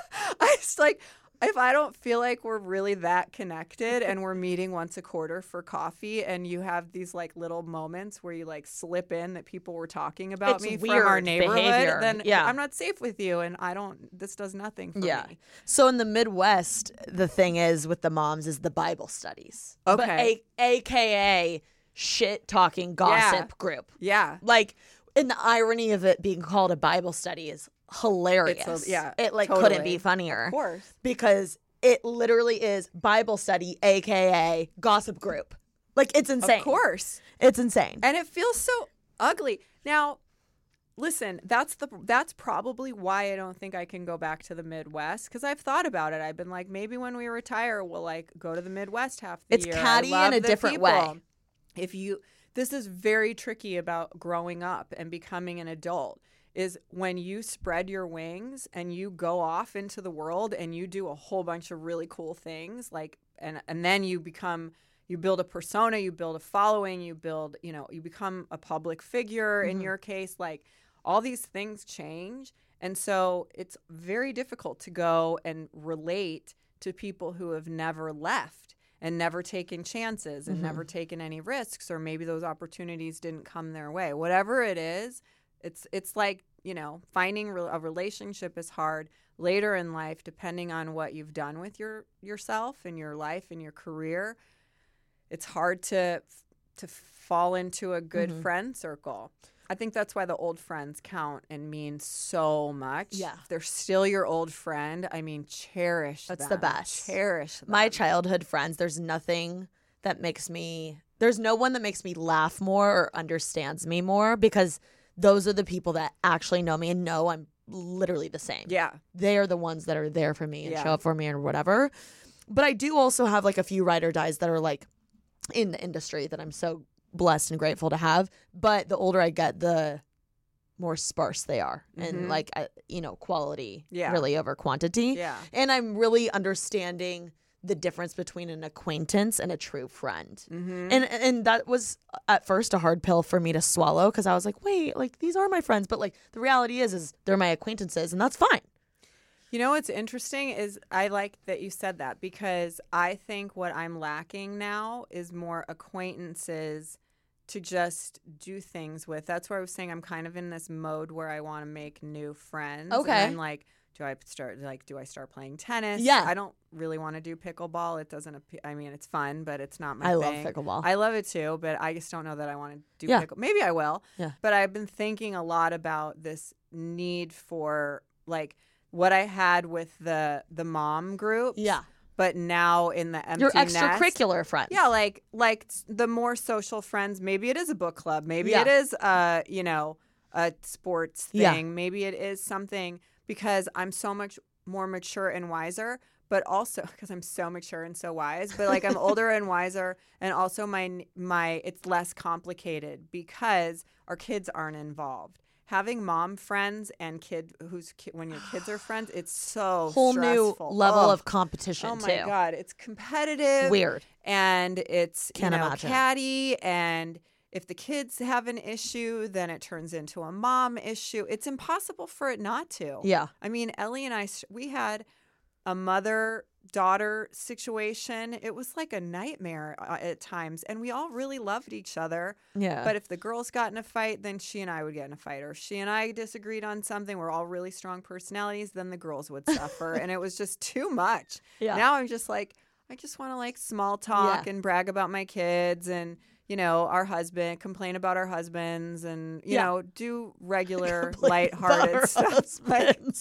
I just like... If I don't feel like we're really that connected and we're meeting once a quarter for coffee and you have these like little moments where you like slip in that people were talking about it's me weird from our neighborhood, behavior. then yeah. I'm not safe with you and I don't, this does nothing for yeah. me. So in the Midwest, the thing is with the moms is the Bible studies. Okay. But a- A K A shit talking gossip Yeah. group. Yeah. Like, and the irony of it being called a Bible study is hilarious. It's a- yeah, It like totally. couldn't be funnier. Of course. Because it literally is Bible study, A K A gossip group. Like, it's insane. Of course. It's insane. And it feels so ugly. Now, listen, that's the that's probably why I don't think I can go back to the Midwest, because I've thought about it. I've been like, maybe when we retire, we'll like go to the Midwest half the it's year. catty I love in a the different people. way. If you, this is very tricky about growing up and becoming an adult, is when you spread your wings and you go off into the world and you do a whole bunch of really cool things, like, and and then you become, you build a persona, you build a following, you build, you know, you become a public figure mm-hmm. in your case, like all these things change. And so it's very difficult to go and relate to people who have never left and never taken chances and mm-hmm. never taken any risks, or maybe those opportunities didn't come their way. Whatever it is, it's it's like, you know, finding re- a relationship is hard later in life, depending on what you've done with your yourself and your life and your career. It's hard to to fall into a good mm-hmm. friend circle. I think that's why the old friends count and mean so much. Yeah. If they're still your old friend, I mean, cherish That's them. the best. Cherish them. My childhood friends, there's nothing that makes me, there's no one that makes me laugh more or understands me more, because those are the people that actually know me and know I'm literally the same. Yeah. They are the ones that are there for me and Yeah. show up for me or whatever. But I do also have like a few ride or dies that are like in the industry that I'm so blessed and grateful to have. But the older I get, the more sparse they are, mm-hmm. and like uh, you know, quality yeah. really over quantity. Yeah. And I'm really understanding the difference between an acquaintance and a true friend. Mm-hmm. And and that was at first a hard pill for me to swallow, because I was like, wait, like these are my friends, but like the reality is is they're my acquaintances, and that's fine. You know what's interesting is I like that you said that, because I think what I'm lacking now is more acquaintances to just do things with. That's where I was saying I'm kind of in this mode where I want to make new friends. Okay. And I'm like, do I start like do I start playing tennis? Yeah. I don't really want to do pickleball. It doesn't appe- I mean, it's fun, but it's not my I thing. love pickleball. I love it too, but I just don't know that I want to do Yeah. pickle. Maybe I will. Yeah. But I've been thinking a lot about this need for like what I had with the the mom groups. Yeah. But now in the empty Your nest. extracurricular friends. Yeah, like like the more social friends. Maybe it is a book club. Maybe Yeah. it is uh, you know, a sports thing. Yeah. Maybe it is something, because I'm so much more mature and wiser, but also because I'm so mature and so wise, but like I'm older and wiser, and also my my it's less complicated because our kids aren't involved. Having mom friends and kid who's ki- when your kids are friends, it's so whole stressful. new level Oh. of competition Oh too. my God, it's competitive. Weird. And it's Can't you know, imagine. catty, and if the kids have an issue, then it turns into a mom issue. It's impossible for it not to. Yeah. I mean, Ellie and I, we had a mother-daughter situation. It was like a nightmare uh, at times, and we all really loved each other. Yeah. But if the girls got in a fight, then she and I would get in a fight. Or if she and I disagreed on something, we're all really strong personalities, then the girls would suffer. And it was just too much. Yeah. Now I'm just like, I just want to like small talk Yeah. and brag about my kids and, you know, our husband, complain about our husbands and, you Yeah. know, do regular Complain about lighthearted our stuff. Like, husbands.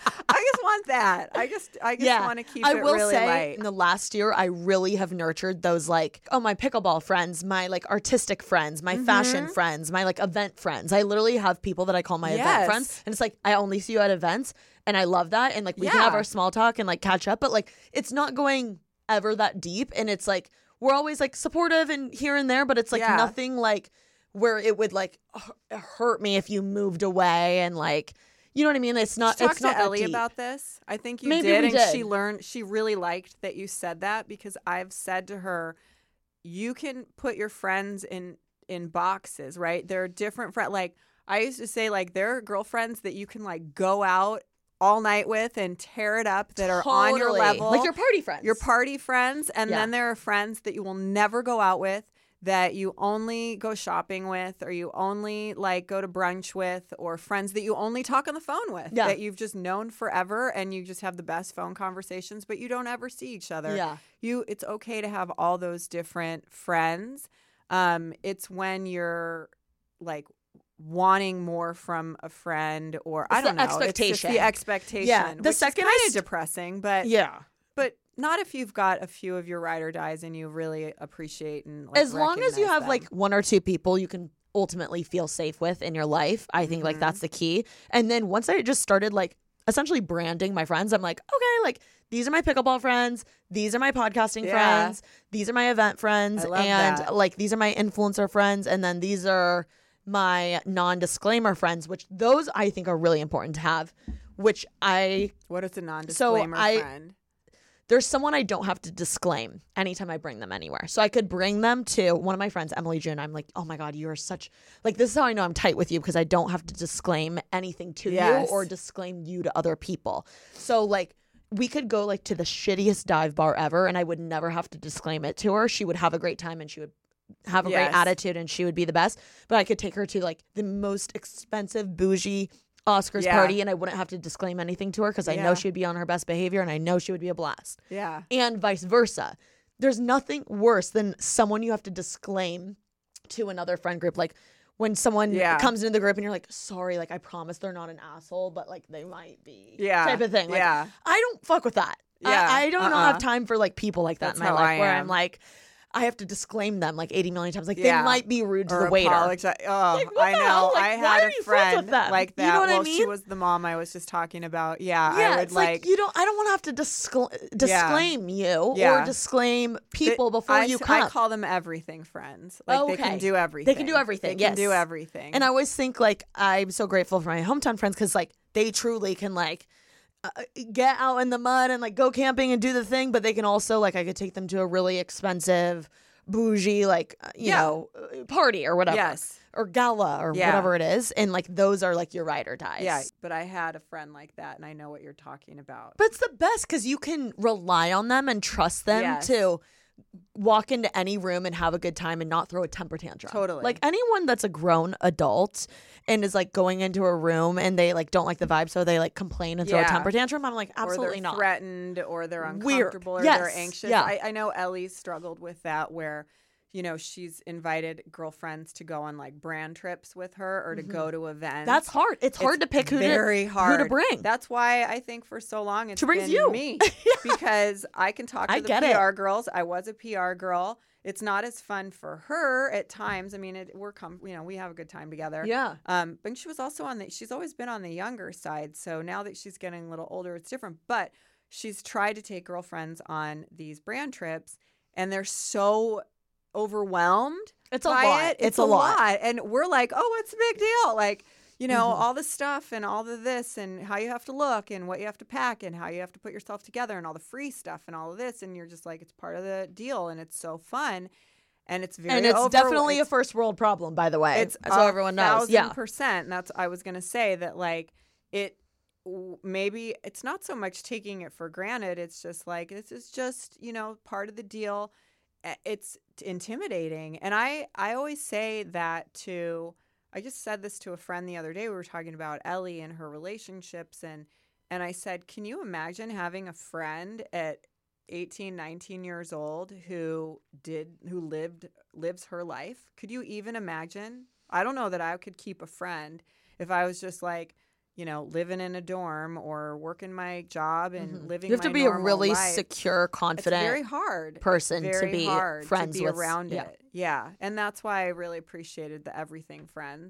I just want that. I just I just Yeah. want to keep I it will really say light. in the last year, I really have nurtured those like, oh, my pickleball friends, my like artistic friends, my fashion Mm-hmm. friends, my like event friends. I literally have people that I call my event Yes. friends. And it's like, I only see you at events. And I love that. And like, we can Yeah. have our small talk and like catch up. But like, it's not going ever that deep. And it's like, we're always like supportive and here and there, but it's like Yeah. nothing like where it would like h- hurt me if you moved away and like, you know what I mean? It's not, Did you talk it's not to that Ellie deep. about this? I think you Maybe did, we and did. she learned. She really liked that you said that because I've said to her, you can put your friends in in boxes, right? There are different friends. Like I used to say, like there are girlfriends that you can like go out all night with and tear it up that are on your Totally. level, Like your party friends. your party friends, and Yeah. then there are friends that you will never go out with, that you only go shopping with, or you only like go to brunch with, or friends that you only talk on the phone with, Yeah. that you've just known forever and you just have the best phone conversations, but you don't ever see each other. Yeah. You, it's okay to have all those different friends. Um, it's when you're like wanting more from a friend, or I It's the don't know, it's just expectation. the expectation. Yeah. The which second is I kind of st- depressing, but Yeah. but not if you've got a few of your ride or dies and you really appreciate and like, As long as you recognize have them. like one or two people you can ultimately feel safe with in your life, I think like Mm-hmm. that's the key. And then once I just started like essentially branding my friends, I'm like, okay, like these are my pickleball friends, these are my podcasting Yeah. friends, these are my event friends, I love and that. like these are my influencer friends, and then these are my non-disclaimer friends, which those I think are really important to have, which I What is a non-disclaimer I- friend? there's someone I don't have to disclaim anytime I bring them anywhere. So I could bring them to one of my friends, Emily June. I'm like, oh my God, you are such, like, this is how I know I'm tight with you, because I don't have to disclaim anything to Yes. you or disclaim you to other people. So like, we could go like to the shittiest dive bar ever and I would never have to disclaim it to her. She would have a great time and she would have a Yes. great attitude and she would be the best. But I could take her to like the most expensive bougie Oscars Yeah. party and I wouldn't have to disclaim anything to her because I Yeah. know she would be on her best behavior and I know she would be a blast. Yeah. And vice versa. There's nothing worse than someone you have to disclaim to another friend group. Like when someone Yeah. comes into the group and you're like, sorry, like I promise they're not an asshole, but like they might be. Yeah. Type of thing. Like, Yeah. I don't fuck with that. Yeah. I, I don't Uh-uh. have time for like people like that That's in my how life I where am. I'm like, I have to disclaim them like eighty million times. Like Yeah. they might be rude to Or the waiter. apologize. Oh, Like, what I the know. hell? Like, I why had are a you friends with friend them? like that. You know what I well, she mean? was the mom I was just talking about. Yeah, Yeah, I would it's like, you don't. I don't want to have to discla- disclaim you Yeah. or disclaim people Th- before I, you s- come. I call them everything friends. Like they Okay. can do everything. They can do everything, They can do yes. everything. And I always think like I'm so grateful for my hometown friends because like they truly can like uh, get out in the mud and like go camping and do the thing, but they can also like I could take them to a really expensive bougie like uh, you Yeah. know uh, party or whatever. Yes. Or gala or Yeah. whatever it is, and like those are like your ride or dies. yeah, but I had a friend like that, and I know what you're talking about. But it's the best because you can rely on them and trust them Yes. to walk into any room and have a good time and not throw a temper tantrum. Totally. Like anyone that's a grown adult and is like going into a room and they like don't like the vibe, so they like complain and throw a Yeah. temper tantrum. I'm like, or absolutely they're not. threatened, or they're Weird. uncomfortable, or Yes. they're anxious. Yeah. I, I know Ellie struggled with that, where you know she's invited girlfriends to go on like brand trips with her or to go to events. Mm-hmm. That's hard. It's hard to pick who very to hard who to bring. That's why I think for so long it's She brings been you. me because I can talk to I the get P R it. girls. I was a P R girl. It's not as fun for her at times. I mean, it, we're com- you know we have a good time together. Yeah. Um, but she was also on the. She's always been on the younger side. So now that she's getting a little older, it's different. But she's tried to take girlfriends on these brand trips, and they're so overwhelmed. It's a by lot. It. It's It's, a a lot. lot. And we're like, oh, what's the big deal? Like, you know, Mm-hmm. all the stuff and all the this and how you have to look and what you have to pack and how you have to put yourself together and all the free stuff and all of this. And you're just like, it's part of the deal and it's so fun. And it's very and it's over- definitely it's- a first world problem, by the way. it's so a everyone knows. thousand Yeah. percent. And that's I was gonna say that like it w- maybe it's not so much taking it for granted. It's just like this is just you know part of the deal. Uh, It's t- intimidating, and I I always say that to. I just said this to a friend the other day. We were talking about Ellie and her relationships, and and I said, can you imagine having a friend at eighteen, nineteen years old who did who lived lives her life? Could you even imagine? I don't know that I could keep a friend if I was just like, you know, living in a dorm or working my job and living You have to my be a normal really life. secure, It's confident very hard person to very be hard friends to be with. around Yeah. it. Yeah. And that's why I really appreciated the everything friends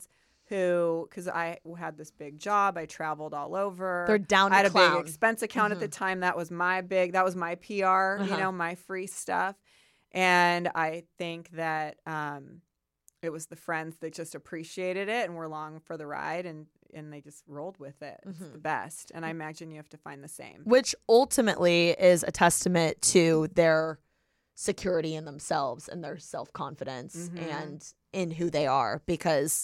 who, because I had this big job, I traveled all over. They're down to I had clown. a big expense account mm-hmm. at the time. That was my big, that was my P R, uh-huh. you know, my free stuff. And I think that um, it was the friends that just appreciated it and were along for the ride, and, and they just rolled with it. Mm-hmm. It's the best. And I imagine you have to find the same. Which ultimately is a testament to their security in themselves and their self-confidence mm-hmm. and in who they are, because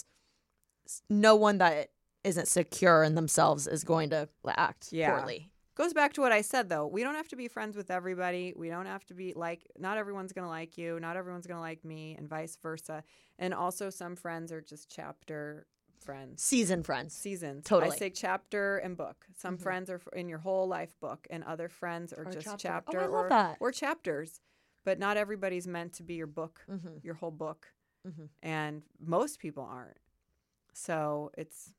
no one that isn't secure in themselves is going to act yeah. poorly. Goes back to what I said, though. We don't have to be friends with everybody. We don't have to be like, not everyone's going to like you. Not everyone's going to like me, and vice versa. And also some friends are just chapter friends. Season friends. Seasons. Totally. I say chapter and book. Some mm-hmm. friends are in your whole life book, and other friends are or just chapter, chapter oh, I love or, that. or chapters. But not everybody's meant to be your book, mm-hmm. your whole book. Mm-hmm. And most people aren't. So it's,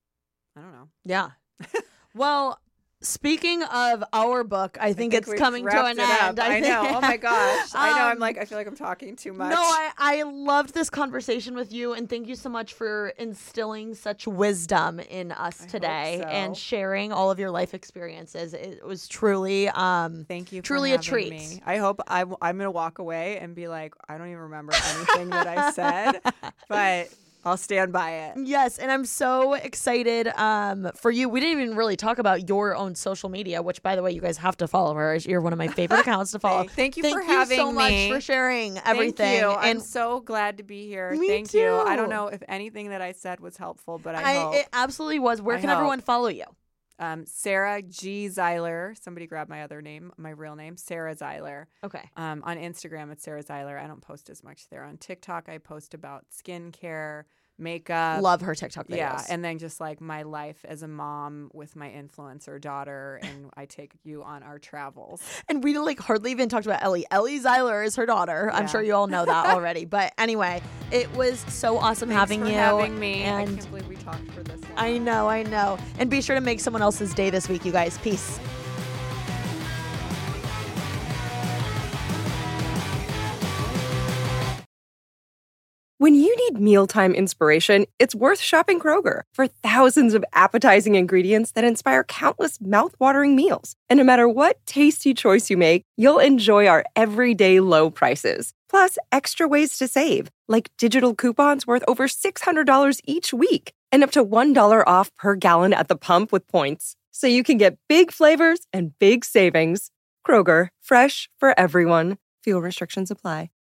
I don't know. Yeah. Well, speaking of our book, I think, I think it's coming to an end. I, I know. Oh my gosh. um, I know. I'm like, I feel like I'm talking too much. No, I, I loved this conversation with you, and thank you so much for instilling such wisdom in us I today hope so. and sharing all of your life experiences. It was truly, um, thank you, truly for a treat. Me. I hope I, I'm going to walk away and be like, I don't even remember anything that I said, but I'll stand by it. Yes, and I'm so excited um, for you. We didn't even really talk about your own social media, which, by the way, you guys have to follow her. You're one of my favorite accounts to follow. Thank you Thank for you having so me. much for sharing everything. Thank you. And I'm so glad to be here. Me Thank too. you. I don't know if anything that I said was helpful, but I, I hope. It absolutely was. Where I can hope. everyone follow you? Um, Sarah G. Zeiler. Somebody grab my other name, my real name, Sarah Zeiler. Okay. Um, on Instagram, it's Sarah Zeiler. I don't post as much there. On TikTok, I post about skincare, makeup. Love her TikTok videos. Yeah, and then just like my life as a mom with my influencer daughter, and I take you on our travels. And we like hardly even talked about Ellie. Ellie Zeiler is her daughter. Yeah. I'm sure you all know that already. But anyway, it was so awesome Thanks having for you. having me. And I can't believe we talked for this long. I know, I know. And be sure to make someone else's day this week, you guys. Peace. When you need mealtime inspiration, it's worth shopping Kroger for thousands of appetizing ingredients that inspire countless mouthwatering meals. And no matter what tasty choice you make, you'll enjoy our everyday low prices. Plus, extra ways to save, like digital coupons worth over six hundred dollars each week and up to one dollar off per gallon at the pump with points. So you can get big flavors and big savings. Kroger, fresh for everyone. Fuel restrictions apply.